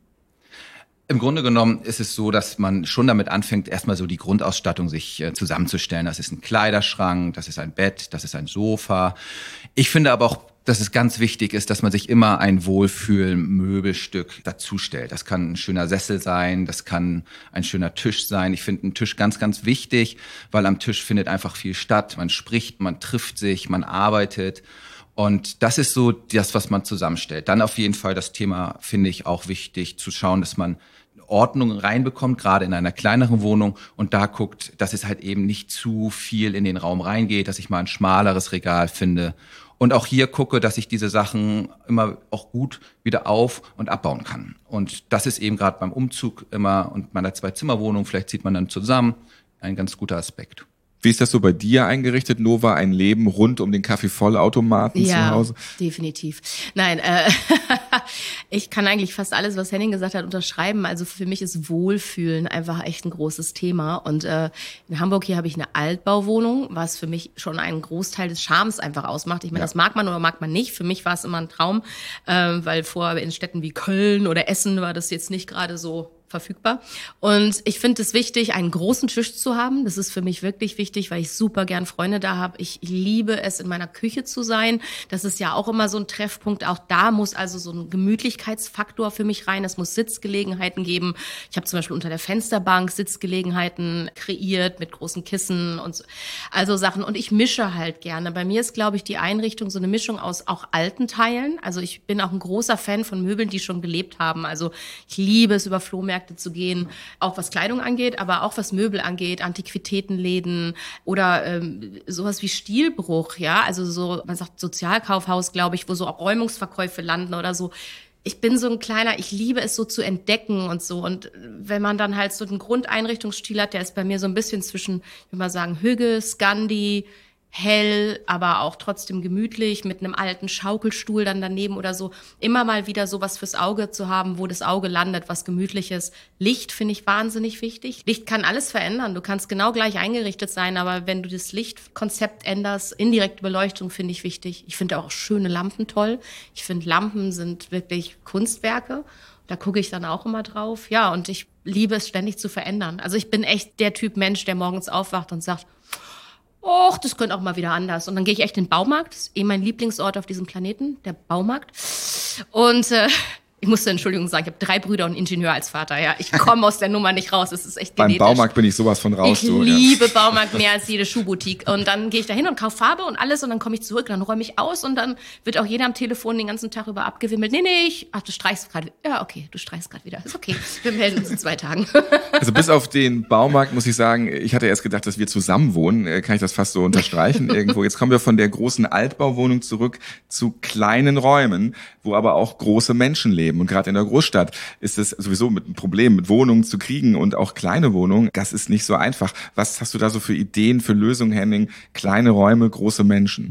Im Grunde genommen ist es so, dass man schon damit anfängt, erstmal so die Grundausstattung sich zusammenzustellen. Das ist ein Kleiderschrank, das ist ein Bett, das ist ein Sofa. Ich finde aber auch, dass es ganz wichtig ist, dass man sich immer ein Wohlfühl-Möbelstück dazustellt. Das kann ein schöner Sessel sein, das kann ein schöner Tisch sein. Ich finde einen Tisch ganz, ganz wichtig, weil am Tisch findet einfach viel statt. Man spricht, man trifft sich, man arbeitet. Und das ist so das, was man zusammenstellt. Dann auf jeden Fall das Thema, finde ich auch wichtig, zu schauen, dass man Ordnung reinbekommt, gerade in einer kleineren Wohnung und da guckt, dass es halt eben nicht zu viel in den Raum reingeht, dass ich mal ein schmaleres Regal finde und auch hier gucke, dass ich diese Sachen immer auch gut wieder auf- und abbauen kann. Und das ist eben gerade beim Umzug immer und meiner 2-Zimmer-Wohnung, vielleicht zieht man dann zusammen, ein ganz guter Aspekt. Wie ist das so bei dir eingerichtet, Nova? Ein Leben rund um den Kaffeevollautomaten zu Hause? Ja, definitiv. Nein, ich kann eigentlich fast alles, was Henning gesagt hat, unterschreiben. Also für mich ist Wohlfühlen einfach echt ein großes Thema. Und in Hamburg hier habe ich eine Altbauwohnung, was für mich schon einen Großteil des Charmes einfach ausmacht. Ich meine, das mag man oder mag man nicht. Für mich war es immer ein Traum, weil vorher in Städten wie Köln oder Essen war das jetzt nicht gerade so verfügbar. Und ich finde es wichtig, einen großen Tisch zu haben. Das ist für mich wirklich wichtig, weil ich super gern Freunde da habe. Ich liebe es, in meiner Küche zu sein. Das ist ja auch immer so ein Treffpunkt. Auch da muss also so ein Gemütlichkeitsfaktor für mich rein. Es muss Sitzgelegenheiten geben. Ich habe zum Beispiel unter der Fensterbank Sitzgelegenheiten kreiert mit großen Kissen und so. Also Sachen. Und ich mische halt gerne. Bei mir ist, glaube ich, die Einrichtung so eine Mischung aus auch alten Teilen. Also ich bin auch ein großer Fan von Möbeln, die schon gelebt haben. Also ich liebe es, über Flohmärkte zu gehen, auch was Kleidung angeht, aber auch was Möbel angeht, Antiquitätenläden oder sowas wie Stilbruch, ja, also so, man sagt Sozialkaufhaus, glaube ich, wo so auch Räumungsverkäufe landen oder so. Ich bin so ein kleiner, ich liebe es so zu entdecken und so. Und wenn man dann halt so einen Grundeinrichtungsstil hat, der ist bei mir so ein bisschen zwischen, ich würde mal sagen, Hügge, Scandi, hell, aber auch trotzdem gemütlich, mit einem alten Schaukelstuhl dann daneben oder so. Immer mal wieder sowas fürs Auge zu haben, wo das Auge landet, was Gemütliches. Licht finde ich wahnsinnig wichtig. Licht kann alles verändern. Du kannst genau gleich eingerichtet sein, aber wenn du das Lichtkonzept änderst, indirekte Beleuchtung finde ich wichtig. Ich finde auch schöne Lampen toll. Ich finde, Lampen sind wirklich Kunstwerke. Da gucke ich dann auch immer drauf. Ja, und ich liebe es ständig zu verändern. Also ich bin echt der Typ Mensch, der morgens aufwacht und sagt, och, das könnte auch mal wieder anders. Und dann gehe ich echt in den Baumarkt. Das ist mein Lieblingsort auf diesem Planeten, der Baumarkt. Und ich musste Entschuldigung sagen, ich habe 3 Brüder und einen Ingenieur als Vater. Ja, ich komme aus der Nummer nicht raus. Es ist echt genetisch. Beim Baumarkt bin ich sowas von raus. Ich liebe Baumarkt mehr als jede Schuhboutique. Und dann gehe ich da hin und kaufe Farbe und alles und dann komme ich zurück, dann räume ich aus und dann wird auch jeder am Telefon den ganzen Tag über abgewimmelt. Nee, du streichst gerade. Ja, okay, du streichst gerade wieder. Ist okay, wir melden uns in 2 Tagen. Also bis auf den Baumarkt muss ich sagen, ich hatte erst gedacht, dass wir zusammen wohnen. Kann ich das fast so unterstreichen irgendwo. Jetzt kommen wir von der großen Altbauwohnung zurück zu kleinen Räumen, wo aber auch große Menschen leben. Und gerade in der Großstadt ist es sowieso mit einem Problem, mit Wohnungen zu kriegen und auch kleine Wohnungen. Das ist nicht so einfach. Was hast du da so für Ideen, für Lösungen, Henning? Kleine Räume, große Menschen.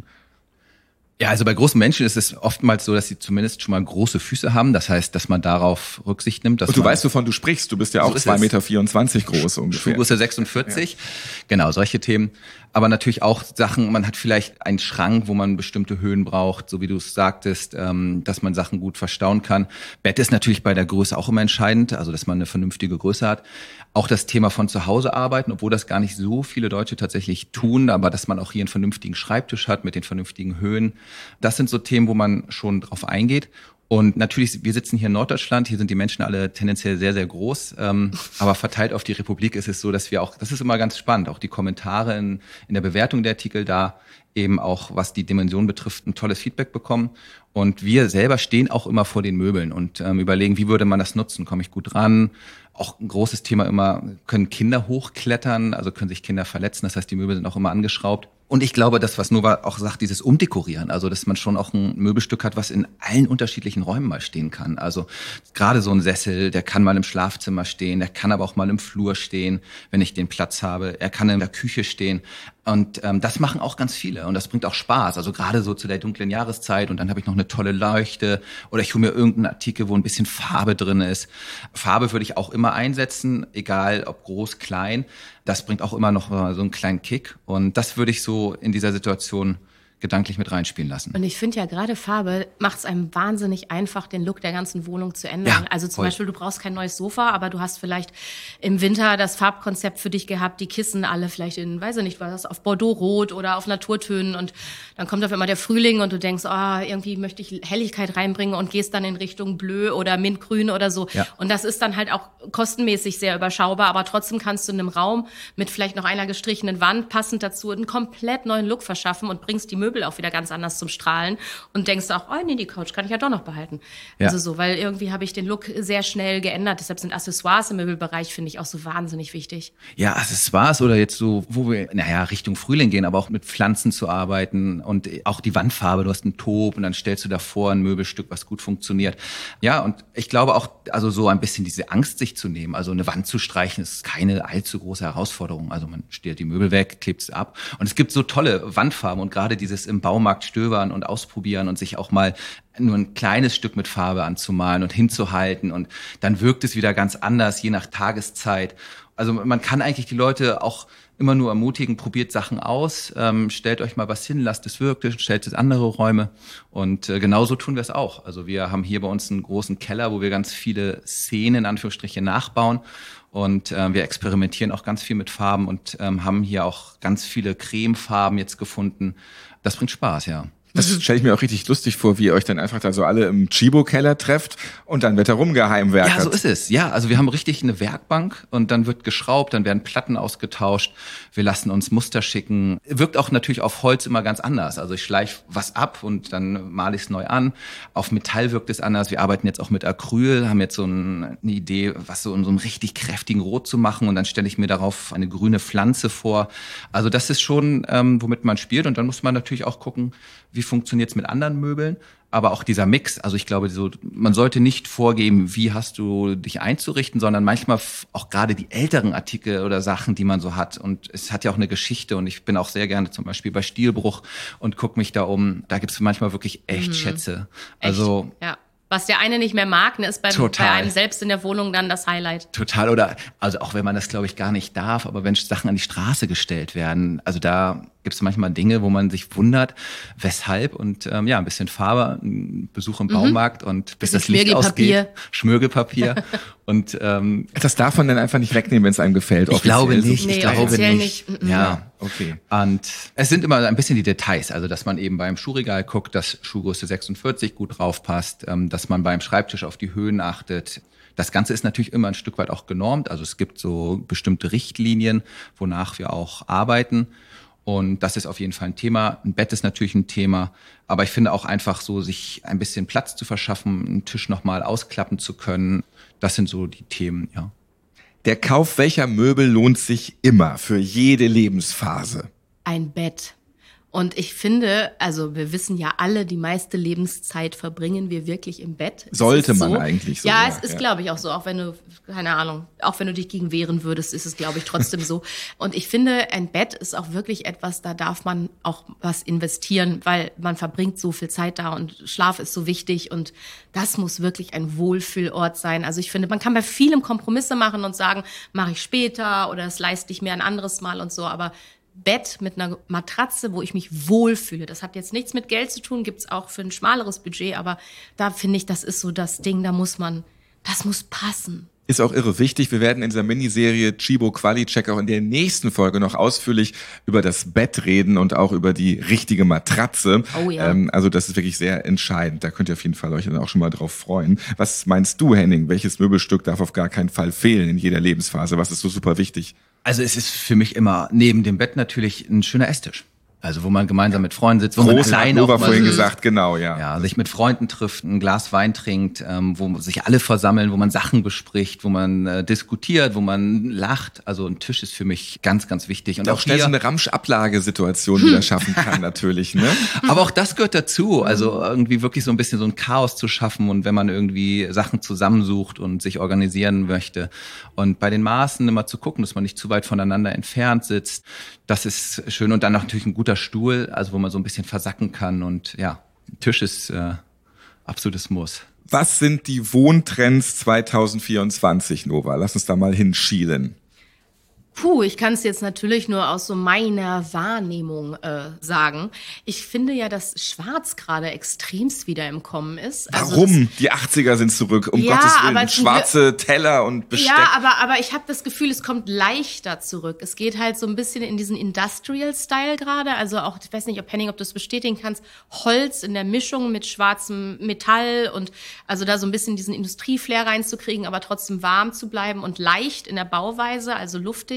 Ja, also bei großen Menschen ist es oftmals so, dass sie zumindest schon mal große Füße haben. Das heißt, dass man darauf Rücksicht nimmt. Dass und du weißt, wovon du sprichst. Du bist ja auch so 2,24 Meter groß ungefähr. Schuhgröße 46. Ja. Genau, solche Themen. Aber natürlich auch Sachen, man hat vielleicht einen Schrank, wo man bestimmte Höhen braucht, so wie du es sagtest, dass man Sachen gut verstauen kann. Bett ist natürlich bei der Größe auch immer entscheidend, also dass man eine vernünftige Größe hat. Auch das Thema von zu Hause arbeiten, obwohl das gar nicht so viele Deutsche tatsächlich tun, aber dass man auch hier einen vernünftigen Schreibtisch hat mit den vernünftigen Höhen. Das sind so Themen, wo man schon drauf eingeht. Und natürlich, wir sitzen hier in Norddeutschland, hier sind die Menschen alle tendenziell sehr, sehr groß, aber verteilt auf die Republik ist es so, dass wir auch, das ist immer ganz spannend, auch die Kommentare in der Bewertung der Artikel da eben auch, was die Dimension betrifft, ein tolles Feedback bekommen. Und wir selber stehen auch immer vor den Möbeln und überlegen, wie würde man das nutzen, komme ich gut ran? Auch ein großes Thema immer, können Kinder hochklettern, also können sich Kinder verletzen, das heißt, die Möbel sind auch immer angeschraubt. Und ich glaube, das, was Nova auch sagt, dieses Umdekorieren, also dass man schon auch ein Möbelstück hat, was in allen unterschiedlichen Räumen mal stehen kann. Also gerade so ein Sessel, der kann mal im Schlafzimmer stehen, der kann aber auch mal im Flur stehen, wenn ich den Platz habe. Er kann in der Küche stehen. Und das machen auch ganz viele und das bringt auch Spaß. Also gerade so zu der dunklen Jahreszeit und dann habe ich noch eine tolle Leuchte oder ich hole mir irgendeinen Artikel, wo ein bisschen Farbe drin ist. Farbe würde ich auch immer einsetzen, egal ob groß, klein. Das bringt auch immer noch so einen kleinen Kick und das würde ich so in dieser Situation gedanklich mit reinspielen lassen. Und ich finde ja gerade Farbe macht es einem wahnsinnig einfach, den Look der ganzen Wohnung zu ändern. Ja, also zum Beispiel, du brauchst kein neues Sofa, aber du hast vielleicht im Winter das Farbkonzept für dich gehabt, die Kissen alle vielleicht in, weiß ich nicht, was auf Bordeaux-Rot oder auf Naturtönen und dann kommt auf einmal der Frühling und du denkst, irgendwie möchte ich Helligkeit reinbringen und gehst dann in Richtung Bleu oder Mintgrün oder so. Ja. Und das ist dann halt auch kostenmäßig sehr überschaubar, aber trotzdem kannst du in einem Raum mit vielleicht noch einer gestrichenen Wand passend dazu einen komplett neuen Look verschaffen und bringst die Möbel auch wieder ganz anders zum Strahlen und denkst auch, oh nee, die Couch kann ich ja doch noch behalten. Ja. Also so, weil irgendwie habe ich den Look sehr schnell geändert. Deshalb sind Accessoires im Möbelbereich, finde ich, auch so wahnsinnig wichtig. Ja, Accessoires oder jetzt so, wo wir, Richtung Frühling gehen, aber auch mit Pflanzen zu arbeiten und auch die Wandfarbe, du hast einen Taub und dann stellst du davor ein Möbelstück, was gut funktioniert. Ja, und ich glaube auch, also so ein bisschen diese Angst sich zu nehmen, also eine Wand zu streichen, ist keine allzu große Herausforderung. Also man stellt die Möbel weg, klebt es ab und es gibt so tolle Wandfarben und gerade dieses im Baumarkt stöbern und ausprobieren und sich auch mal nur ein kleines Stück mit Farbe anzumalen und hinzuhalten und dann wirkt es wieder ganz anders, je nach Tageszeit. Also man kann eigentlich die Leute auch immer nur ermutigen, probiert Sachen aus, stellt euch mal was hin, lasst es wirken, stellt es andere Räume und genauso tun wir es auch. Also wir haben hier bei uns einen großen Keller, wo wir ganz viele Szenen, in Anführungsstriche, nachbauen und wir experimentieren auch ganz viel mit Farben und haben hier auch ganz viele Cremefarben jetzt gefunden. Das bringt Spaß, ja. Das stelle ich mir auch richtig lustig vor, wie ihr euch dann einfach da so alle im Chibo-Keller trefft und dann wird da rumgeheimwerkert. Ja, so ist es. Ja, also wir haben richtig eine Werkbank und dann wird geschraubt, dann werden Platten ausgetauscht. Wir lassen uns Muster schicken. Wirkt auch natürlich auf Holz immer ganz anders. Also ich schleife was ab und dann male ich es neu an. Auf Metall wirkt es anders. Wir arbeiten jetzt auch mit Acryl, haben jetzt so eine Idee, was so in so einem richtig kräftigen Rot zu machen und dann stelle ich mir darauf eine grüne Pflanze vor. Also das ist schon, womit man spielt und dann muss man natürlich auch gucken, wie funktioniert es mit anderen Möbeln, aber auch dieser Mix. Also ich glaube, so, man sollte nicht vorgeben, wie hast du dich einzurichten, sondern manchmal auch gerade die älteren Artikel oder Sachen, die man so hat. Und es hat ja auch eine Geschichte und ich bin auch sehr gerne zum Beispiel bei Stilbruch und gucke mich da um. Da gibt es manchmal wirklich echt Schätze. Also echt? Ja. Was der eine nicht mehr mag, ne, ist bei einem selbst in der Wohnung dann das Highlight. Total, oder also auch wenn man das, glaube ich, gar nicht darf, aber wenn Sachen an die Straße gestellt werden, also da gibt es manchmal Dinge, wo man sich wundert, weshalb und ein bisschen Farbe, ein Besuch im Baumarkt und bis das Licht ausgeht, Schmirgelpapier und das darf man dann einfach nicht wegnehmen, wenn es einem gefällt. Ich glaube nicht, ich glaube nicht. Ja, okay. Und es sind immer ein bisschen die Details, also dass man eben beim Schuhregal guckt, dass Schuhgröße 46 gut draufpasst, dass man beim Schreibtisch auf die Höhen achtet. Das Ganze ist natürlich immer ein Stück weit auch genormt, also es gibt so bestimmte Richtlinien, wonach wir auch arbeiten. Und das ist auf jeden Fall ein Thema. Ein Bett ist natürlich ein Thema. Aber ich finde auch einfach so, sich ein bisschen Platz zu verschaffen, einen Tisch nochmal ausklappen zu können. Das sind so die Themen, ja. Der Kauf welcher Möbel lohnt sich immer für jede Lebensphase? Ein Bett. Und ich finde, also wir wissen ja alle, die meiste Lebenszeit verbringen wir wirklich im Bett. Sollte man eigentlich so. Ja, es ist, glaube ich, auch so. Auch wenn du, keine Ahnung, auch wenn du dich gegen wehren würdest, ist es, glaube ich, trotzdem so. Und ich finde, ein Bett ist auch wirklich etwas, da darf man auch was investieren, weil man verbringt so viel Zeit da und Schlaf ist so wichtig und das muss wirklich ein Wohlfühlort sein. Also ich finde, man kann bei vielem Kompromisse machen und sagen, mache ich später oder das leiste ich mir ein anderes Mal und so, aber Bett mit einer Matratze, wo ich mich wohlfühle. Das hat jetzt nichts mit Geld zu tun, gibt's auch für ein schmaleres Budget, aber da finde ich, das ist so das Ding, das muss passen. Ist auch irre wichtig. Wir werden in dieser Miniserie Chibo Quali-Check auch in der nächsten Folge noch ausführlich über das Bett reden und auch über die richtige Matratze. Oh ja. Also das ist wirklich sehr entscheidend. Da könnt ihr auf jeden Fall euch dann auch schon mal drauf freuen. Was meinst du, Henning? Welches Möbelstück darf auf gar keinen Fall fehlen in jeder Lebensphase? Was ist so super wichtig? Also es ist für mich immer neben dem Bett natürlich ein schöner Esstisch. Also wo man gemeinsam mit Freunden sitzt, wo man alleine auch vorhin gesagt, genau, ja. Ja, sich mit Freunden trifft, ein Glas Wein trinkt, wo sich alle versammeln, wo man Sachen bespricht, wo man diskutiert, wo man lacht. Also ein Tisch ist für mich ganz, ganz wichtig. Und auch schnell so eine Ramsch-Ablagesituation wieder schaffen kann natürlich, ne? Aber auch das gehört dazu. Also irgendwie wirklich so ein bisschen so ein Chaos zu schaffen und wenn man irgendwie Sachen zusammensucht und sich organisieren möchte. Und bei den Maßen immer zu gucken, dass man nicht zu weit voneinander entfernt sitzt. Das ist schön. Und dann natürlich ein guter Stuhl, also wo man so ein bisschen versacken kann. Und ja, Tisch ist absolutes Muss. Was sind die Wohntrends 2024, Nova? Lass uns da mal hinschielen. Ich kann es jetzt natürlich nur aus so meiner Wahrnehmung sagen. Ich finde ja, dass Schwarz gerade extremst wieder im Kommen ist. Also warum? Die 80er sind zurück, um Gottes Willen. Schwarze Teller und Besteck. Ja, aber ich habe das Gefühl, es kommt leichter zurück. Es geht halt so ein bisschen in diesen Industrial-Style gerade. Also auch, ich weiß nicht, Henning, ob du es bestätigen kannst, Holz in der Mischung mit schwarzem Metall und also da so ein bisschen diesen Industrieflair reinzukriegen, aber trotzdem warm zu bleiben und leicht in der Bauweise, also luftig.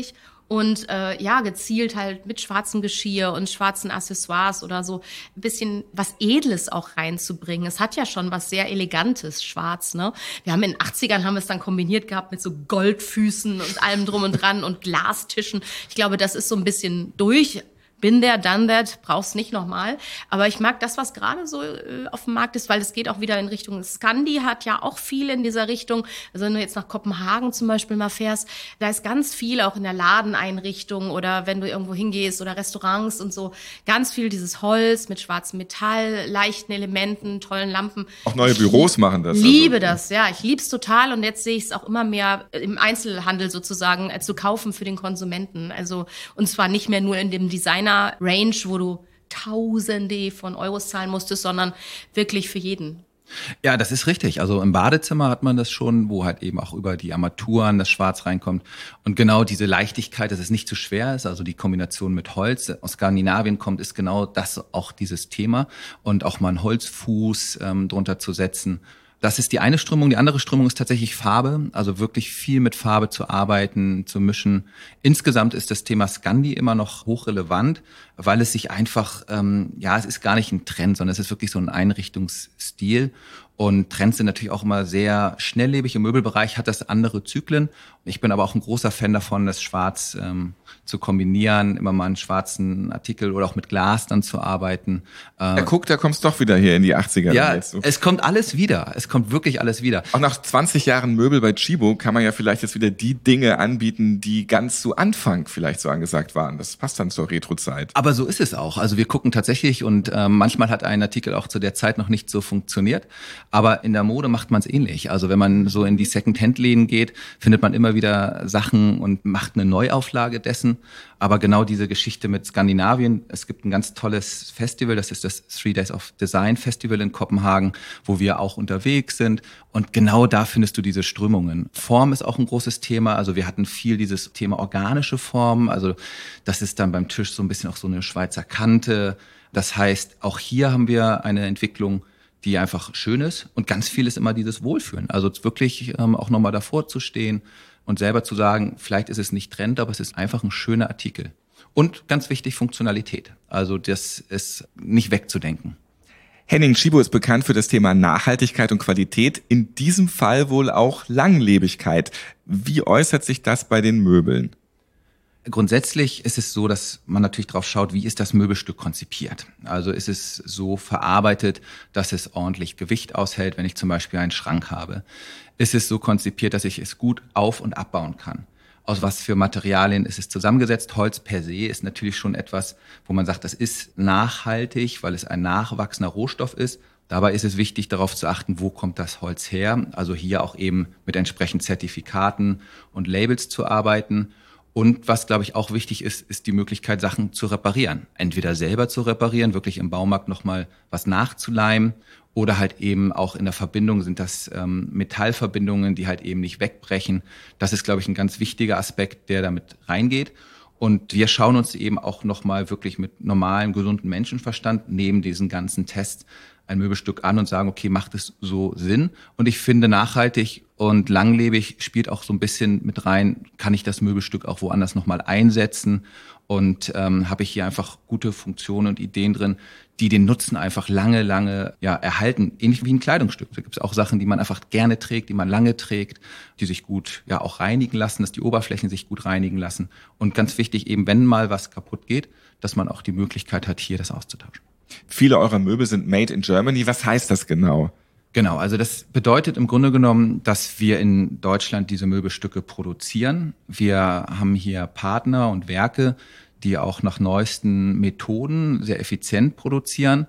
und gezielt halt mit schwarzem Geschirr und schwarzen Accessoires oder so ein bisschen was Edles auch reinzubringen. Es hat ja schon was sehr Elegantes, schwarz, ne? Wir haben in den 80ern haben wir es dann kombiniert gehabt mit so Goldfüßen und allem drum und dran und Glastischen. Ich glaube, das ist so ein bisschen durch. Bin there, done that, brauch's nicht nochmal. Aber ich mag das, was gerade so auf dem Markt ist, weil es geht auch wieder in Richtung Scandi, hat ja auch viel in dieser Richtung. Also wenn du jetzt nach Kopenhagen zum Beispiel mal fährst, da ist ganz viel auch in der Ladeneinrichtung oder wenn du irgendwo hingehst oder Restaurants und so, ganz viel dieses Holz mit schwarzem Metall, leichten Elementen, tollen Lampen. Auch neue Büros machen das. Liebe das, ja. Ich lieb's total und jetzt sehe ich es auch immer mehr im Einzelhandel sozusagen zu kaufen für den Konsumenten. Also, und zwar nicht mehr nur in dem Designer Range, wo du Tausende von Euros zahlen musstest, sondern wirklich für jeden. Ja, das ist richtig. Also im Badezimmer hat man das schon, wo halt eben auch über die Armaturen das Schwarz reinkommt. Und genau diese Leichtigkeit, dass es nicht zu schwer ist, also die Kombination mit Holz aus Skandinavien kommt, ist genau das auch dieses Thema. Und auch mal einen Holzfuß drunter zu setzen. Das ist die eine Strömung. Die andere Strömung ist tatsächlich Farbe, also wirklich viel mit Farbe zu arbeiten, zu mischen. Insgesamt ist das Thema Scandi immer noch hochrelevant, weil es sich einfach, es ist gar nicht ein Trend, sondern es ist wirklich so ein Einrichtungsstil. Und Trends sind natürlich auch immer sehr schnelllebig. Im Möbelbereich hat das andere Zyklen. Ich bin aber auch ein großer Fan davon, das Schwarz zu kombinieren, immer mal einen schwarzen Artikel oder auch mit Glas dann zu arbeiten. Guck, da kommst du doch wieder hier in die 80er. Ja, jetzt. Es kommt alles wieder. Es kommt wirklich alles wieder. Auch nach 20 Jahren Möbel bei Tchibo kann man ja vielleicht jetzt wieder die Dinge anbieten, die ganz zu Anfang vielleicht so angesagt waren. Das passt dann zur Retro-Zeit. Aber so ist es auch. Also wir gucken tatsächlich und manchmal hat ein Artikel auch zu der Zeit noch nicht so funktioniert. Aber in der Mode macht man es ähnlich. Also wenn man so in die Second-Hand-Läden geht, findet man immer wieder Sachen und macht eine Neuauflage dessen. Aber genau diese Geschichte mit Skandinavien, es gibt ein ganz tolles Festival, das ist das 3 Days of Design Festival in Kopenhagen, wo wir auch unterwegs sind. Und genau da findest du diese Strömungen. Form ist auch ein großes Thema. Also wir hatten viel dieses Thema organische Formen. Also das ist dann beim Tisch so ein bisschen auch so eine Schweizer Kante. Das heißt, auch hier haben wir eine Entwicklung, die einfach schön ist. Und ganz viel ist immer dieses Wohlfühlen. Also wirklich auch nochmal davor zu stehen und selber zu sagen, vielleicht ist es nicht Trend, aber es ist einfach ein schöner Artikel. Und ganz wichtig, Funktionalität. Also das ist nicht wegzudenken. Henning, Tchibo ist bekannt für das Thema Nachhaltigkeit und Qualität. In diesem Fall wohl auch Langlebigkeit. Wie äußert sich das bei den Möbeln? Grundsätzlich ist es so, dass man natürlich drauf schaut, wie ist das Möbelstück konzipiert. Also ist es so verarbeitet, dass es ordentlich Gewicht aushält, wenn ich zum Beispiel einen Schrank habe. Ist es so konzipiert, dass ich es gut auf- und abbauen kann. Aus was für Materialien ist es zusammengesetzt? Holz per se ist natürlich schon etwas, wo man sagt, das ist nachhaltig, weil es ein nachwachsender Rohstoff ist. Dabei ist es wichtig, darauf zu achten, wo kommt das Holz her? Also hier auch eben mit entsprechenden Zertifikaten und Labels zu arbeiten. Und was, glaube ich, auch wichtig ist, ist die Möglichkeit, Sachen zu reparieren. Entweder selber zu reparieren, wirklich im Baumarkt nochmal was nachzuleimen, oder halt eben auch in der Verbindung sind das Metallverbindungen, die halt eben nicht wegbrechen. Das ist, glaube ich, ein ganz wichtiger Aspekt, der damit reingeht. Und wir schauen uns eben auch nochmal wirklich mit normalem, gesunden Menschenverstand neben diesen ganzen Tests ein Möbelstück an und sagen, okay, macht es so Sinn? Und ich finde, nachhaltig und langlebig spielt auch so ein bisschen mit rein, kann ich das Möbelstück auch woanders nochmal einsetzen? Und habe ich hier einfach gute Funktionen und Ideen drin, die den Nutzen einfach lange erhalten. Ähnlich wie ein Kleidungsstück. Da gibt es auch Sachen, die man einfach gerne trägt, die man lange trägt, die sich gut auch reinigen lassen, dass die Oberflächen sich gut reinigen lassen. Und ganz wichtig eben, wenn mal was kaputt geht, dass man auch die Möglichkeit hat, hier das auszutauschen. Viele eurer Möbel sind made in Germany. Was heißt das genau? Genau, also das bedeutet im Grunde genommen, dass wir in Deutschland diese Möbelstücke produzieren. Wir haben hier Partner und Werke, die auch nach neuesten Methoden sehr effizient produzieren.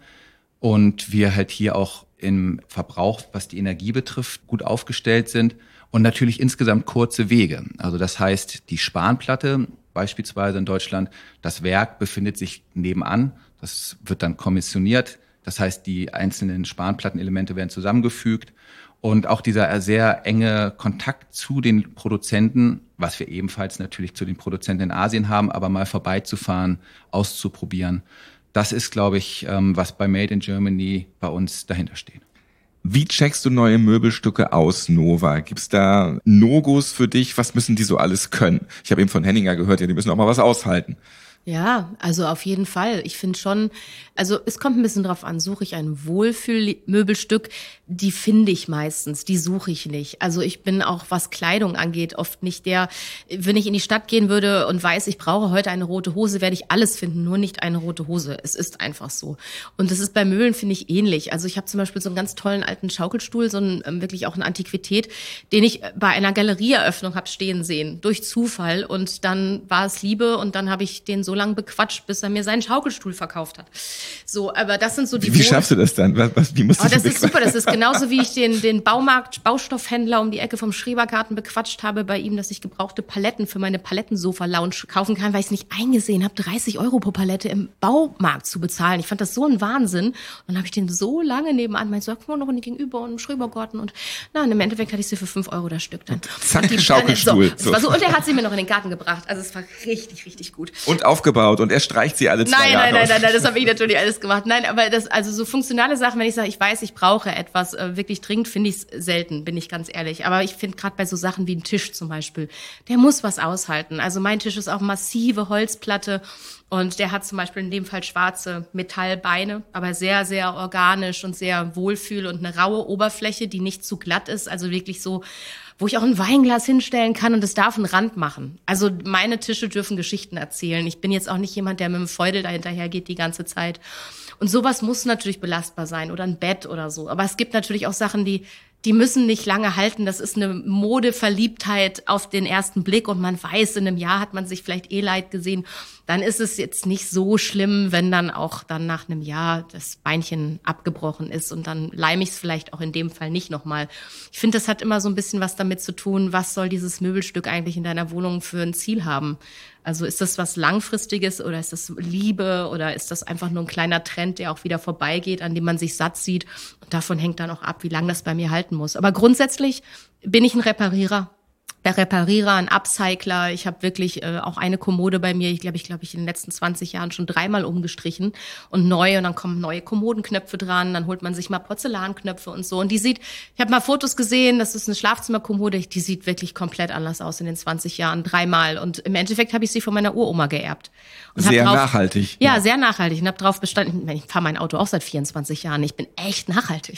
Und wir halt hier auch im Verbrauch, was die Energie betrifft, gut aufgestellt sind. Und natürlich insgesamt kurze Wege. Also das heißt, die Spanplatte beispielsweise in Deutschland, das Werk befindet sich nebenan. Das wird dann kommissioniert. Das heißt, die einzelnen Spanplattenelemente werden zusammengefügt. Und auch dieser sehr enge Kontakt zu den Produzenten, was wir ebenfalls natürlich zu den Produzenten in Asien haben, aber mal vorbeizufahren, auszuprobieren. Das ist, glaube ich, was bei Made in Germany bei uns dahinter steht. Wie checkst du neue Möbelstücke aus, Nova? Gibt's da No-Gos für dich? Was müssen die so alles können? Ich habe eben von Henninger gehört, ja, die müssen auch mal was aushalten. Ja, also auf jeden Fall. Ich finde schon, also es kommt ein bisschen drauf an, suche ich ein Wohlfühlmöbelstück, die finde ich meistens, die suche ich nicht. Also ich bin auch, was Kleidung angeht, oft nicht der, wenn ich in die Stadt gehen würde und weiß, ich brauche heute eine rote Hose, werde ich alles finden, nur nicht eine rote Hose. Es ist einfach so. Und das ist bei Möbeln, finde ich, ähnlich. Also ich habe zum Beispiel so einen ganz tollen alten Schaukelstuhl, so einen wirklich auch eine Antiquität, den ich bei einer Galerieeröffnung habe stehen sehen, durch Zufall. Und dann war es Liebe und dann habe ich den so lange bequatscht, bis er mir seinen Schaukelstuhl verkauft hat. So, aber das sind so die... Wie schaffst du das dann? Wie musst du das ist super, das ist genauso, wie ich den Baustoffhändler um die Ecke vom Schrebergarten bequatscht habe bei ihm, dass ich gebrauchte Paletten für meine Palettensofa-Lounge kaufen kann, weil ich es nicht eingesehen habe, 30 € pro Palette im Baumarkt zu bezahlen. Ich fand das so ein Wahnsinn. Und dann habe ich den so lange nebenan, meinte, guck mal, noch gegenüber und im Schrebergarten. Und im Endeffekt hatte ich sie für 5 € das Stück dann. Zack, Schaukelstuhl. So. Und er hat sie mir noch in den Garten gebracht. Also es war richtig, richtig gut. Und aufgebaut und er streicht sie alle 2 Jahre. Nein, das habe ich natürlich alles gemacht. Nein, aber das, also so funktionale Sachen, wenn ich sage, ich weiß, ich brauche etwas wirklich dringend, finde ich es selten, bin ich ganz ehrlich. Aber ich finde gerade bei so Sachen wie ein Tisch zum Beispiel, der muss was aushalten. Also mein Tisch ist auch massive Holzplatte und der hat zum Beispiel in dem Fall schwarze Metallbeine, aber sehr, sehr organisch und sehr wohlfühl und eine raue Oberfläche, die nicht zu glatt ist, also wirklich so, wo ich auch ein Weinglas hinstellen kann und es darf einen Rand machen. Also meine Tische dürfen Geschichten erzählen. Ich bin jetzt auch nicht jemand, der mit dem Feudel da hinterher geht die ganze Zeit. Und sowas muss natürlich belastbar sein oder ein Bett oder so. Aber es gibt natürlich auch Sachen, die müssen nicht lange halten. Das ist eine Modeverliebtheit auf den ersten Blick und man weiß, in einem Jahr hat man sich vielleicht leid gesehen. Dann ist es jetzt nicht so schlimm, wenn dann auch dann nach einem Jahr das Beinchen abgebrochen ist und dann leime ich es vielleicht auch in dem Fall nicht nochmal. Ich finde, das hat immer so ein bisschen was damit zu tun, was soll dieses Möbelstück eigentlich in deiner Wohnung für ein Ziel haben? Also ist das was Langfristiges oder ist das Liebe oder ist das einfach nur ein kleiner Trend, der auch wieder vorbeigeht, an dem man sich satt sieht? Und davon hängt dann auch ab, wie lange das bei mir halten muss. Aber grundsätzlich bin ich ein Reparierer. Der Reparierer, ein Upcycler. Ich habe wirklich auch eine Kommode bei mir, ich glaube, in den letzten 20 Jahren schon 3-mal umgestrichen und neu. Und dann kommen neue Kommodenknöpfe dran, dann holt man sich mal Porzellanknöpfe und so. Und ich habe mal Fotos gesehen, das ist eine Schlafzimmerkommode, die sieht wirklich komplett anders aus in den 20 Jahren, 3-mal. Und im Endeffekt habe ich sie von meiner Uroma geerbt. Und sehr nachhaltig. Ja, sehr nachhaltig. Und habe drauf bestanden, ich fahre mein Auto auch seit 24 Jahren, ich bin echt nachhaltig.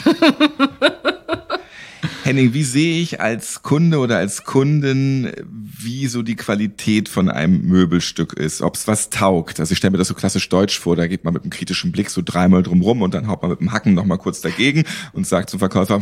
Henning, wie sehe ich als Kunde oder als Kundin, wie so die Qualität von einem Möbelstück ist, ob es was taugt? Also ich stelle mir das so klassisch deutsch vor, da geht man mit einem kritischen Blick so 3-mal drum rum und dann haut man mit dem Hacken nochmal kurz dagegen und sagt zum Verkäufer,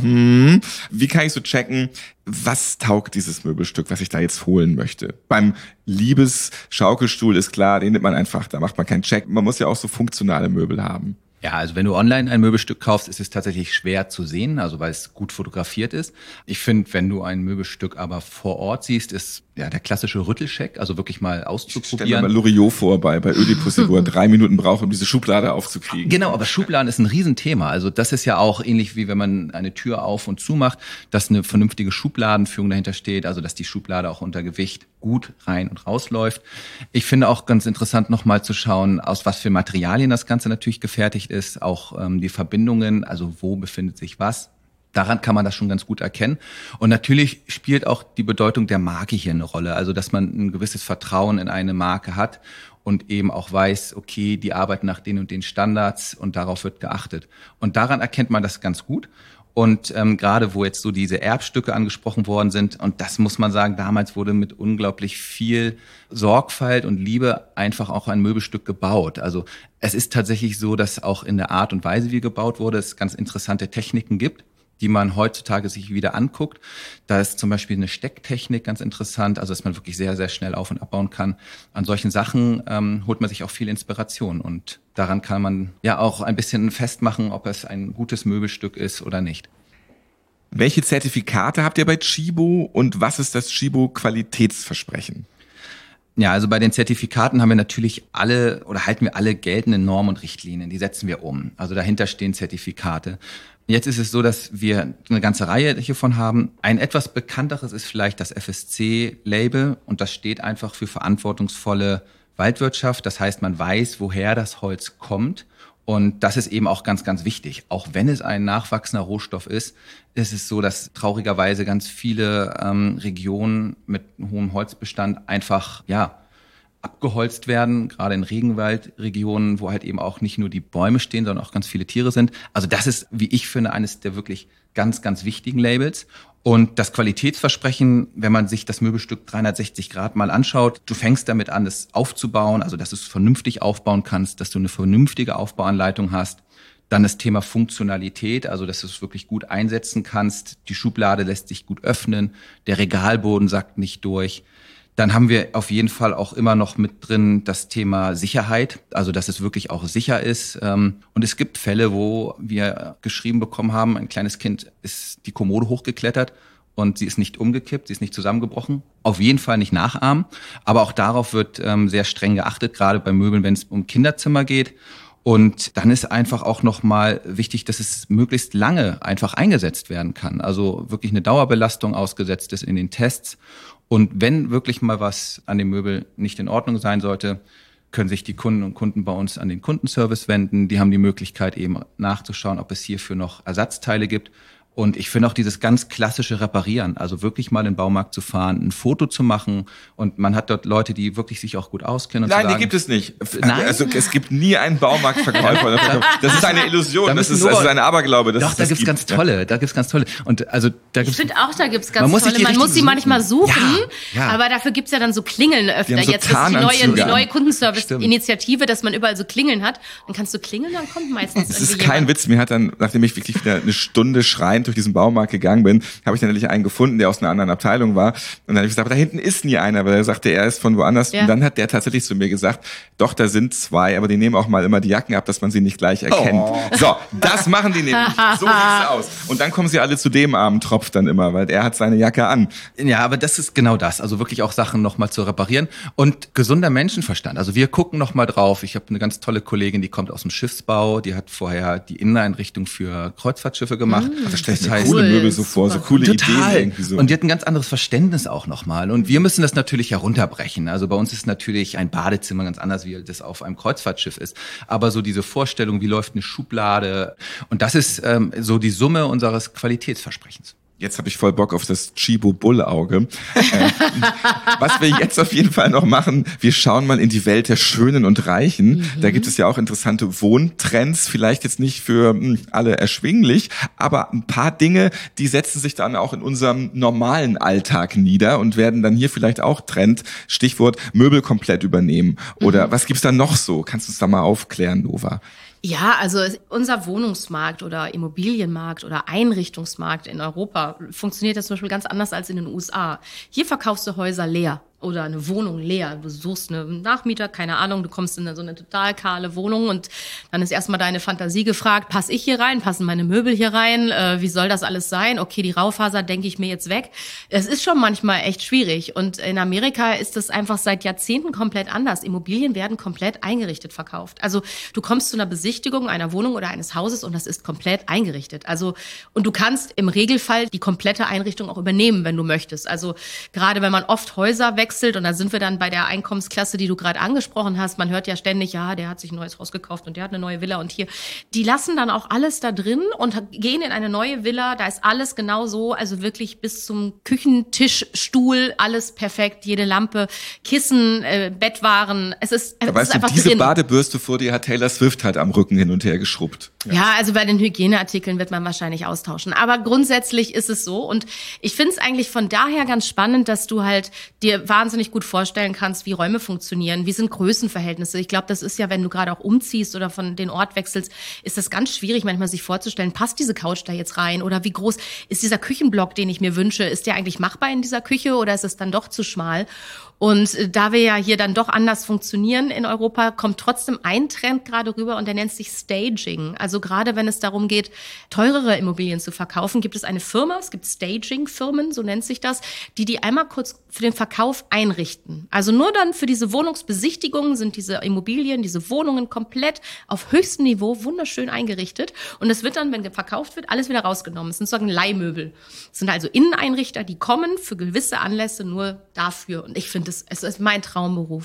wie kann ich so checken, was taugt dieses Möbelstück, was ich da jetzt holen möchte? Beim Liebesschaukelstuhl ist klar, den nimmt man einfach, da macht man keinen Check. Man muss ja auch so funktionale Möbel haben. Ja, also wenn du online ein Möbelstück kaufst, ist es tatsächlich schwer zu sehen, also weil es gut fotografiert ist. Ich finde, wenn du ein Möbelstück aber vor Ort siehst, ist ja der klassische Rüttelcheck, also wirklich mal auszuprobieren. Stell mir mal Loriot vor bei Ödipussy, wo er 3 Minuten braucht, um diese Schublade aufzukriegen. Genau, aber Schubladen ist ein Riesenthema. Also das ist ja auch ähnlich wie wenn man eine Tür auf und zu macht, dass eine vernünftige Schubladenführung dahinter steht, also dass die Schublade auch unter Gewicht gut rein und rausläuft. Ich finde auch ganz interessant, nochmal zu schauen, aus was für Materialien das Ganze natürlich gefertigt ist, auch die Verbindungen, also wo befindet sich was. Daran kann man das schon ganz gut erkennen. Und natürlich spielt auch die Bedeutung der Marke hier eine Rolle. Also, dass man ein gewisses Vertrauen in eine Marke hat und eben auch weiß, okay, die arbeiten nach den und den Standards und darauf wird geachtet. Und daran erkennt man das ganz gut. Und gerade wo jetzt so diese Erbstücke angesprochen worden sind, und das muss man sagen, damals wurde mit unglaublich viel Sorgfalt und Liebe einfach auch ein Möbelstück gebaut. Also es ist tatsächlich so, dass auch in der Art und Weise, wie gebaut wurde, es ganz interessante Techniken gibt, die man heutzutage sich wieder anguckt. Da ist zum Beispiel eine Stecktechnik ganz interessant, also dass man wirklich sehr, sehr schnell auf- und abbauen kann. An solchen Sachen holt man sich auch viel Inspiration und daran kann man ja auch ein bisschen festmachen, ob es ein gutes Möbelstück ist oder nicht. Welche Zertifikate habt ihr bei Tchibo und was ist das Tchibo-Qualitätsversprechen? Ja, also bei den Zertifikaten haben wir natürlich halten wir alle geltenden Normen und Richtlinien, die setzen wir um. Also dahinter stehen Zertifikate. Jetzt ist es so, dass wir eine ganze Reihe hiervon haben. Ein etwas bekannteres ist vielleicht das FSC-Label und das steht einfach für verantwortungsvolle Waldwirtschaft. Das heißt, man weiß, woher das Holz kommt Und das ist eben auch ganz, ganz wichtig. Auch wenn es ein nachwachsender Rohstoff ist, ist es so, dass traurigerweise ganz viele Regionen mit hohem Holzbestand einfach, abgeholzt werden, gerade in Regenwaldregionen, wo halt eben auch nicht nur die Bäume stehen, sondern auch ganz viele Tiere sind. Also das ist, wie ich finde, eines der wirklich ganz, ganz wichtigen Labels. Und das Qualitätsversprechen, wenn man sich das Möbelstück 360 Grad mal anschaut, du fängst damit an, es aufzubauen, also dass du es vernünftig aufbauen kannst, dass du eine vernünftige Aufbauanleitung hast. Dann das Thema Funktionalität, also dass du es wirklich gut einsetzen kannst. Die Schublade lässt sich gut öffnen, der Regalboden sackt nicht durch. Dann haben wir auf jeden Fall auch immer noch mit drin das Thema Sicherheit, also dass es wirklich auch sicher ist. Und es gibt Fälle, wo wir geschrieben bekommen haben, ein kleines Kind ist die Kommode hochgeklettert und sie ist nicht umgekippt, sie ist nicht zusammengebrochen. Auf jeden Fall nicht nachahmen, aber auch darauf wird sehr streng geachtet, gerade bei Möbeln, wenn es um Kinderzimmer geht. Und dann ist einfach auch nochmal wichtig, dass es möglichst lange einfach eingesetzt werden kann. Also wirklich eine Dauerbelastung ausgesetzt ist in den Tests. Und wenn wirklich mal was an dem Möbel nicht in Ordnung sein sollte, können sich die Kunden und Kunden bei uns an den Kundenservice wenden. Die haben die Möglichkeit eben nachzuschauen, ob es hierfür noch Ersatzteile gibt. Und ich finde auch dieses ganz klassische Reparieren, also wirklich mal in den Baumarkt zu fahren, ein Foto zu machen und man hat dort Leute, die wirklich sich auch gut auskennen. Und Nein, zu sagen, die gibt es nicht. Nein? Also es gibt nie einen Baumarktverkäufer. Das ist eine Illusion, das ist ein Aberglaube. Doch, da gibt's ganz tolle. Und also da gibt's. Ich finde auch, da gibt's ganz tolle. Man muss sie manchmal suchen, ja. Aber dafür gibt's ja dann so Klingeln öfter. So jetzt ist die neue Kundenservice-Initiative, dass man überall so Klingeln hat. Und kannst du klingeln, dann kommt meistens Das ist kein Witz. Mir hat dann, nachdem ich wirklich wieder eine Stunde schreiend durch diesen Baumarkt gegangen bin, habe ich dann natürlich einen gefunden, der aus einer anderen Abteilung war. Und dann habe ich gesagt, da hinten ist nie einer, weil er sagte, er ist von woanders. Ja. Und dann hat der tatsächlich zu mir gesagt, doch, da sind zwei, aber die nehmen auch mal immer die Jacken ab, dass man sie nicht gleich erkennt. Oh. So, das machen die nämlich. So sieht's aus. Und dann kommen sie alle zu dem armen Tropf dann immer, weil er hat seine Jacke an. Ja, aber das ist genau das. Also wirklich auch Sachen nochmal zu reparieren. Und gesunder Menschenverstand. Also wir gucken nochmal drauf. Ich habe eine ganz tolle Kollegin, die kommt aus dem Schiffsbau. Die hat vorher die Inneneinrichtung für Kreuzfahrtschiffe gemacht. Das stellt mir coole Möbel so vor, so coole Ideen irgendwie so. Und die hat ein ganz anderes Verständnis auch nochmal. Und wir müssen das natürlich herunterbrechen. Also bei uns ist natürlich ein Badezimmer ganz anders, wie das auf einem Kreuzfahrtschiff ist. Aber so diese Vorstellung, wie läuft eine Schublade. Und das ist so die Summe unseres Qualitätsversprechens. Jetzt habe ich voll Bock auf das Chibo-Bull-Auge. Was wir jetzt auf jeden Fall noch machen, wir schauen mal in die Welt der Schönen und Reichen. Da gibt es ja auch interessante Wohntrends, vielleicht jetzt nicht für alle erschwinglich, aber ein paar Dinge, die setzen sich dann auch in unserem normalen Alltag nieder und werden dann hier vielleicht auch Trend. Stichwort Möbel komplett übernehmen. Oder was gibt's da noch so? Kannst du es da mal aufklären, Nova? Ja, also unser Wohnungsmarkt oder Immobilienmarkt oder Einrichtungsmarkt in Europa funktioniert das zum Beispiel ganz anders als in den USA. Hier verkaufst du Häuser leer oder eine Wohnung leer. Du suchst einen Nachmieter, keine Ahnung, du kommst in so eine total kahle Wohnung und dann ist erstmal deine Fantasie gefragt, passe ich hier rein, passen meine Möbel hier rein, wie soll das alles sein? Okay, die Raufaser denke ich mir jetzt weg. Es ist schon manchmal echt schwierig und in Amerika ist das einfach seit Jahrzehnten komplett anders. Immobilien werden komplett eingerichtet verkauft. Also du kommst zu einer Besichtigung einer Wohnung oder eines Hauses und das ist komplett eingerichtet. Also und du kannst im Regelfall die komplette Einrichtung auch übernehmen, wenn du möchtest. Also gerade wenn man oft Häuser wechselt, und da sind wir dann bei der Einkommensklasse, die du gerade angesprochen hast. Man hört ja ständig, ja, der hat sich ein neues Haus gekauft und der hat eine neue Villa und hier. Die lassen dann auch alles da drin und gehen in eine neue Villa. Da ist alles genau so, also wirklich bis zum Küchentisch, Stuhl, alles perfekt. Jede Lampe, Kissen, Bettwaren. Es ist einfach diese drin. Badebürste vor dir hat Taylor Swift halt am Rücken hin und her geschrubbt. Ja, also bei den Hygieneartikeln wird man wahrscheinlich austauschen. Aber grundsätzlich ist es so. Und ich finde es eigentlich von daher ganz spannend, dass du halt dir wahnsinnig gut vorstellen kannst, wie Räume funktionieren, wie sind Größenverhältnisse. Ich glaube, das ist ja, wenn du gerade auch umziehst oder von den Ort wechselst, ist das ganz schwierig, manchmal sich vorzustellen, passt diese Couch da jetzt rein oder wie groß ist dieser Küchenblock, den ich mir wünsche, ist der eigentlich machbar in dieser Küche oder ist es dann doch zu schmal? Und da wir ja hier dann doch anders funktionieren in Europa, kommt trotzdem ein Trend gerade rüber und der nennt sich Staging. Also gerade wenn es darum geht, teurere Immobilien zu verkaufen, gibt es eine Firma, es gibt Staging-Firmen, so nennt sich das, die einmal kurz für den Verkauf einrichten. Also nur dann für diese Wohnungsbesichtigungen sind diese Immobilien, diese Wohnungen komplett auf höchstem Niveau wunderschön eingerichtet. Und es wird dann, wenn verkauft wird, alles wieder rausgenommen. Es sind sozusagen Leihmöbel. Es sind also Inneneinrichter, die kommen für gewisse Anlässe nur dafür. Und ich finde, es ist mein Traumberuf.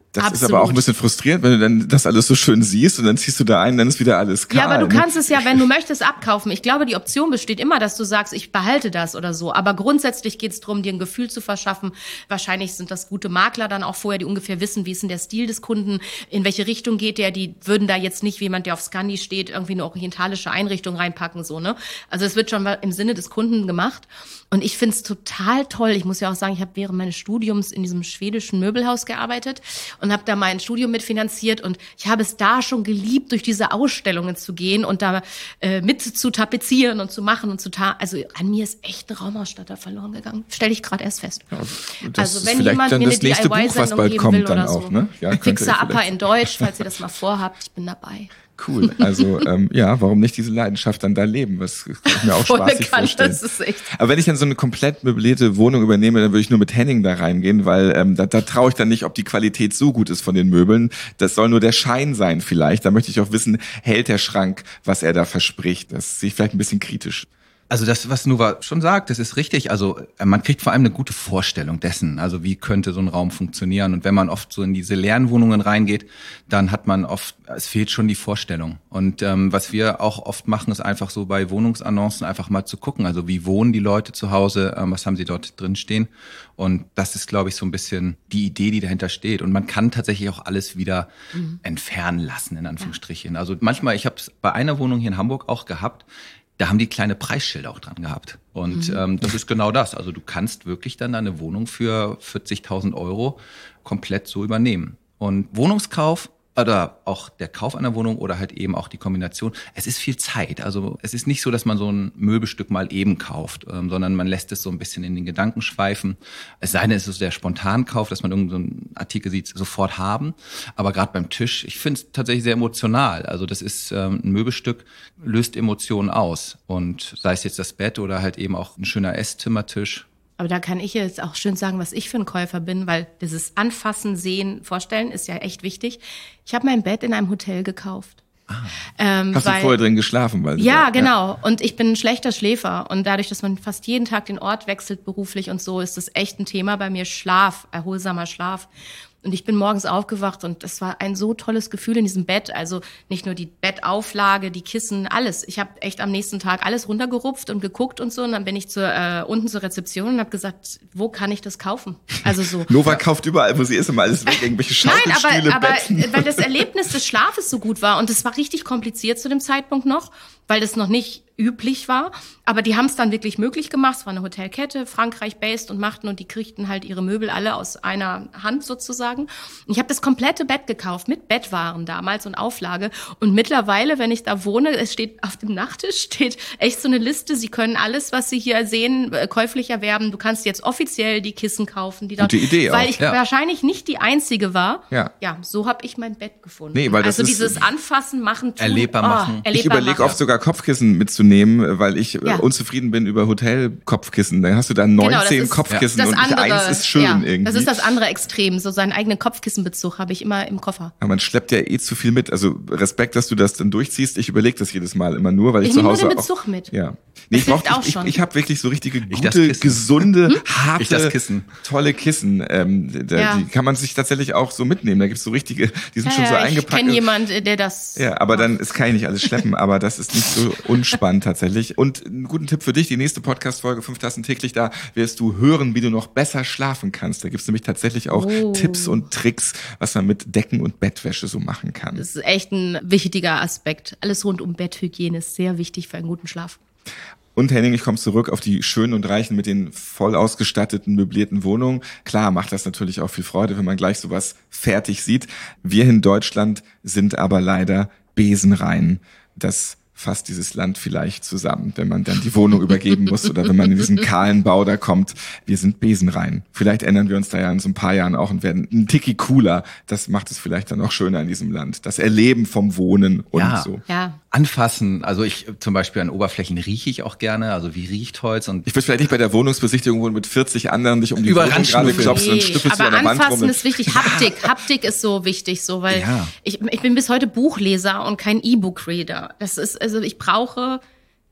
Das ist aber auch ein bisschen frustrierend, wenn du dann das alles so schön siehst und dann ziehst du da ein, dann ist wieder alles kahl. Ja, aber du kannst es ja, wenn du möchtest, abkaufen. Ich glaube, die Option besteht immer, dass du sagst, ich behalte das oder so. Aber grundsätzlich geht es darum, dir ein Gefühl zu verschaffen. Wahrscheinlich sind das gute Makler dann auch vorher, die ungefähr wissen, wie ist denn der Stil des Kunden, in welche Richtung geht der. Die würden da jetzt nicht, wie jemand, der auf Scandi steht, irgendwie eine orientalische Einrichtung reinpacken, so, ne? Also es wird schon im Sinne des Kunden gemacht. Und ich find's total toll. Ich muss ja auch sagen, ich habe während meines Studiums in diesem schwedischen Möbelhaus gearbeitet und habe da mein Studium mitfinanziert. Und ich habe es da schon geliebt, durch diese Ausstellungen zu gehen und da mit zu tapezieren und zu machen und also an mir ist echt ein Raumausstatter verloren gegangen. Stelle ich gerade erst fest. Ja, das also wenn ist jemand dann mir eine das nächste Buch, was bald geben kommt, will dann oder auch, so. ne? Ja, Fixer Upper in Deutsch, falls ihr das mal vorhabt, ich bin dabei. Cool, also ja, warum nicht diese Leidenschaft dann da leben? Das kann ich mir auch spaßig vorstellen. Das ist echt. Aber wenn ich dann so eine komplett möblierte Wohnung übernehme, dann würde ich nur mit Henning da reingehen, weil da traue ich dann nicht, ob die Qualität so gut ist von den Möbeln. Das soll nur der Schein sein vielleicht. Da möchte ich auch wissen, hält der Schrank, was er da verspricht. Das sehe ich vielleicht ein bisschen kritisch. Also das, was Nuva schon sagt, das ist richtig. Also man kriegt vor allem eine gute Vorstellung dessen, also wie könnte so ein Raum funktionieren. Und wenn man oft so in diese leeren Wohnungen reingeht, dann hat man oft, es fehlt schon die Vorstellung. Und was wir auch oft machen, ist einfach so bei Wohnungsannoncen einfach mal zu gucken. Also wie wohnen die Leute zu Hause, was haben sie dort drin stehen. Und das ist, glaube ich, so ein bisschen die Idee, die dahinter steht. Und man kann tatsächlich auch alles wieder entfernen lassen, in Anführungsstrichen. Also manchmal, ich habe es bei einer Wohnung hier in Hamburg auch gehabt, da haben die kleine Preisschilder auch dran gehabt. Und das ist genau das. Also du kannst wirklich dann deine Wohnung für 40.000 € komplett so übernehmen. Und Wohnungskauf oder auch der Kauf einer Wohnung oder halt eben auch die Kombination, es ist viel Zeit. Also es ist nicht so, dass man so ein Möbelstück mal eben kauft, sondern man lässt es so ein bisschen in den Gedanken schweifen. Es sei denn, es ist der Spontankauf, dass man irgendeinen Artikel sieht, sofort haben. Aber gerade beim Tisch, ich finde es tatsächlich sehr emotional. Also das ist ein Möbelstück, löst Emotionen aus. Und sei es jetzt das Bett oder halt eben auch ein schöner Esszimmertisch. Aber da kann ich jetzt auch schön sagen, was ich für ein Käufer bin, weil dieses Anfassen, Sehen, Vorstellen ist ja echt wichtig. Ich habe mein Bett in einem Hotel gekauft. Hast du vorher drin geschlafen? Ja, genau. Und ich bin ein schlechter Schläfer. Und dadurch, dass man fast jeden Tag den Ort wechselt beruflich und so, ist das echt ein Thema bei mir. Schlaf, erholsamer Schlaf. Und ich bin morgens aufgewacht und das war ein so tolles Gefühl in diesem Bett. Also nicht nur die Bettauflage, die Kissen, alles. Ich habe echt am nächsten Tag alles runtergerupft und geguckt und so. Und dann bin ich unten zur Rezeption und habe gesagt, wo kann ich das kaufen? Also so. Nova kauft überall, wo sie ist, immer alles weg, irgendwelche Schaukelstühle, Nein, aber Betten. weil das Erlebnis des Schlafes so gut war. Und es war richtig kompliziert zu dem Zeitpunkt noch, weil das noch nicht üblich war. Aber die haben es dann wirklich möglich gemacht. Es war eine Hotelkette, Frankreich-based und machten und die kriegten halt ihre Möbel alle aus einer Hand sozusagen. Und ich habe das komplette Bett gekauft mit Bettwaren damals und Auflage. Und mittlerweile, wenn ich da wohne, es steht auf dem Nachttisch steht echt so eine Liste. Sie können alles, was Sie hier sehen, käuflich erwerben. Du kannst jetzt offiziell die Kissen kaufen, die dort. Gute Idee weil auch. ich wahrscheinlich nicht die Einzige war. Ja, so habe ich mein Bett gefunden. Nee, weil das also ist dieses Anfassen, Machen, Tun. Erlebbar machen. Ich überlege oft sogar Kopfkissen mitzunehmen, weil ich unzufrieden bin über Hotelkopfkissen. Dann hast du da 19 Kopfkissen und nicht eins ist schön irgendwie. Das ist das andere Extrem. So seinen eigenen Kopfkissenbezug habe ich immer im Koffer. Ja, man schleppt ja zu viel mit. Also Respekt, dass du das dann durchziehst. Ich überlege das jedes Mal immer nur, weil ich zu Hause nehme den Bezug mit. Ja. Nee, ich habe wirklich so richtige gute, gesunde, harte, tolle Kissen. Die kann man sich tatsächlich auch so mitnehmen. Da gibt's so richtige, die sind schon so eingepackt. Ich kenne jemanden, der das Ja, aber dann kann ich nicht alles schleppen, aber das ist nicht so unspannend tatsächlich. Und einen guten Tipp für dich, die nächste Podcast-Folge 5 Tassen täglich, da wirst du hören, wie du noch besser schlafen kannst. Da gibt's nämlich tatsächlich auch Tipps und Tricks, was man mit Decken und Bettwäsche so machen kann. Das ist echt ein wichtiger Aspekt. Alles rund um Betthygiene ist sehr wichtig für einen guten Schlaf. Und Henning, ich komme zurück auf die Schönen und Reichen mit den voll ausgestatteten, möblierten Wohnungen. Klar macht das natürlich auch viel Freude, wenn man gleich sowas fertig sieht. Wir in Deutschland sind aber leider besenrein. Das fasst dieses Land vielleicht zusammen, wenn man dann die Wohnung übergeben muss oder wenn man in diesen kahlen Bau da kommt. Wir sind besenrein. Vielleicht ändern wir uns da ja in so ein paar Jahren auch und werden ein Ticki cooler. Das macht es vielleicht dann auch schöner in diesem Land. Das Erleben vom Wohnen und so. Ja. Anfassen, also ich zum Beispiel an Oberflächen rieche ich auch gerne, also wie riecht Holz und ich würde vielleicht nicht bei der Wohnungsbesichtigung, wo du mit 40 anderen dich um die Wohnung gerade klopfst und stüffelst aber an der Wand rum. Anfassen ist wichtig, Haptik ist so wichtig, so, weil ich bin bis heute Buchleser und kein E-Book-Reader. Das ist, also ich brauche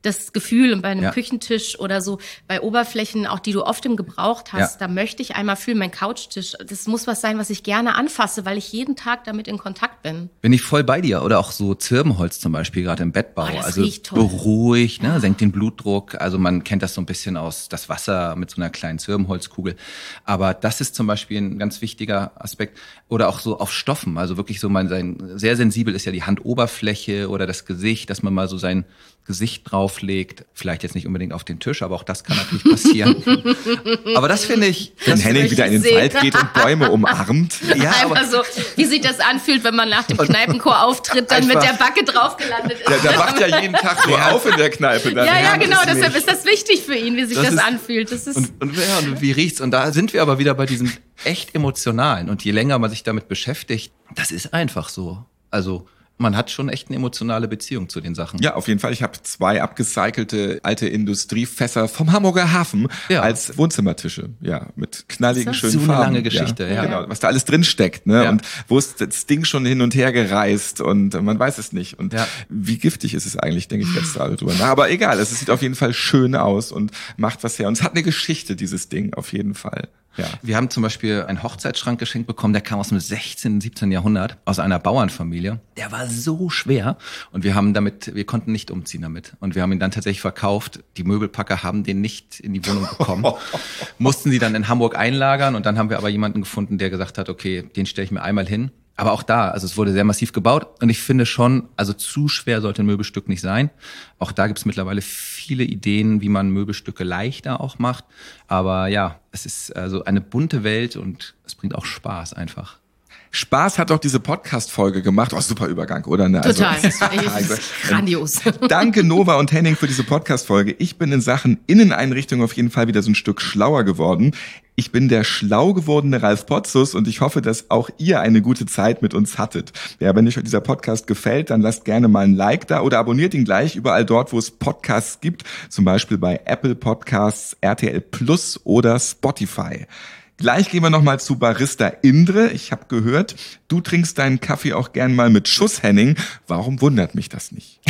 das Gefühl, und bei einem Küchentisch oder so, bei Oberflächen, auch die du oft im Gebrauch hast, da möchte ich einmal fühlen, mein Couchtisch, das muss was sein, was ich gerne anfasse, weil ich jeden Tag damit in Kontakt bin. Bin ich voll bei dir. Oder auch so Zirbenholz zum Beispiel, gerade im Bettbau. Das also riecht toll. beruhigt, ne? Senkt den Blutdruck. Also man kennt das so ein bisschen aus das Wasser mit so einer kleinen Zirbenholzkugel. Aber das ist zum Beispiel ein ganz wichtiger Aspekt. Oder auch so auf Stoffen. Also wirklich so sehr sensibel ist ja die Handoberfläche oder das Gesicht, dass man mal so sein Gesicht drauflegt. Vielleicht jetzt nicht unbedingt auf den Tisch, aber auch das kann natürlich passieren. Aber das finde ich... Wenn Henning wieder in den Wald geht und Bäume umarmt. Ja, einfach so, wie sich das anfühlt, wenn man nach dem Kneipenchor-Auftritt dann mit der Backe drauf gelandet ist. Der wacht ja jeden Tag so auf in der Kneipe. Ja, genau, deshalb ist das wichtig für ihn, wie sich das anfühlt. Das ist und wie riecht's? Und da sind wir aber wieder bei diesem echt Emotionalen. Und je länger man sich damit beschäftigt, das ist einfach so. Also man hat schon echt eine emotionale Beziehung zu den Sachen. Ja, auf jeden Fall. Ich habe 2 abgecycelte alte Industriefässer vom Hamburger Hafen als Wohnzimmertische. Ja, mit knalligen, schönen so Farben. Eine lange Geschichte, ja. Genau, was da alles drin steckt, ne? Ja. Und wo ist das Ding schon hin und her gereist und man weiß es nicht. Und wie giftig ist es eigentlich, denke ich jetzt gerade drüber nach. Aber egal, es sieht auf jeden Fall schön aus und macht was her. Und es hat eine Geschichte, dieses Ding, auf jeden Fall. Ja. Wir haben zum Beispiel einen Hochzeitsschrank geschenkt bekommen, der kam aus dem 16., 17. Jahrhundert, aus einer Bauernfamilie. Der war so schwer und wir konnten nicht umziehen damit. Und wir haben ihn dann tatsächlich verkauft. Die Möbelpacker haben den nicht in die Wohnung bekommen. Mussten sie dann in Hamburg einlagern und dann haben wir aber jemanden gefunden, der gesagt hat, okay, den stelle ich mir einmal hin. Aber auch da, also es wurde sehr massiv gebaut und ich finde schon, also zu schwer sollte ein Möbelstück nicht sein. Auch da gibt es mittlerweile viele Ideen, wie man Möbelstücke leichter auch macht. Aber ja, es ist also eine bunte Welt und es bringt auch Spaß einfach. Spaß hat auch diese Podcast-Folge gemacht. Oh, super Übergang, oder? Ne? Total. Also, grandios. Danke, Nova und Henning, für diese Podcast-Folge. Ich bin in Sachen Inneneinrichtung auf jeden Fall wieder so ein Stück schlauer geworden. Ich bin der schlau gewordene Ralf Potzus und ich hoffe, dass auch ihr eine gute Zeit mit uns hattet. Ja, wenn euch dieser Podcast gefällt, dann lasst gerne mal ein Like da oder abonniert ihn gleich überall dort, wo es Podcasts gibt. Zum Beispiel bei Apple Podcasts, RTL Plus oder Spotify. Gleich gehen wir nochmal zu Barista Indre. Ich habe gehört, du trinkst deinen Kaffee auch gern mal mit Schuss, Henning. Warum wundert mich das nicht?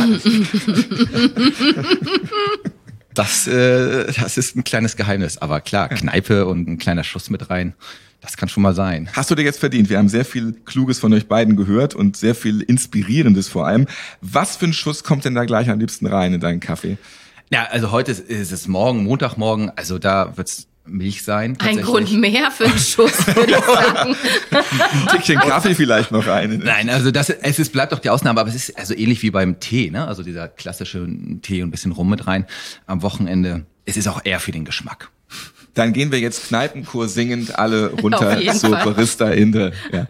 Das ist ein kleines Geheimnis. Aber klar, Kneipe und ein kleiner Schuss mit rein, das kann schon mal sein. Hast du dir jetzt verdient? Wir haben sehr viel Kluges von euch beiden gehört und sehr viel Inspirierendes vor allem. Was für ein Schuss kommt denn da gleich am liebsten rein in deinen Kaffee? Ja, also heute ist es Montagmorgen, also da wird's Milch sein. Ein Grund mehr für einen Schuss, würde ich sagen. Ein Tickchen Kaffee vielleicht noch rein. Nein, also bleibt doch die Ausnahme, aber es ist also ähnlich wie beim Tee, ne? Also dieser klassische Tee und ein bisschen Rum mit rein am Wochenende. Es ist auch eher für den Geschmack. Dann gehen wir jetzt Kneipenchor singend alle runter zu Barista Indre. Ja.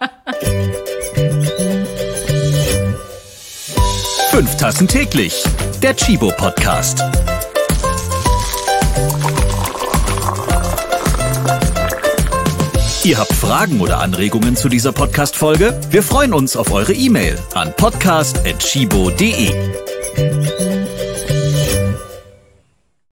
5 Tassen täglich, der Chibo Podcast. Ihr habt Fragen oder Anregungen zu dieser Podcast-Folge? Wir freuen uns auf eure E-Mail an podcast@chibo.de.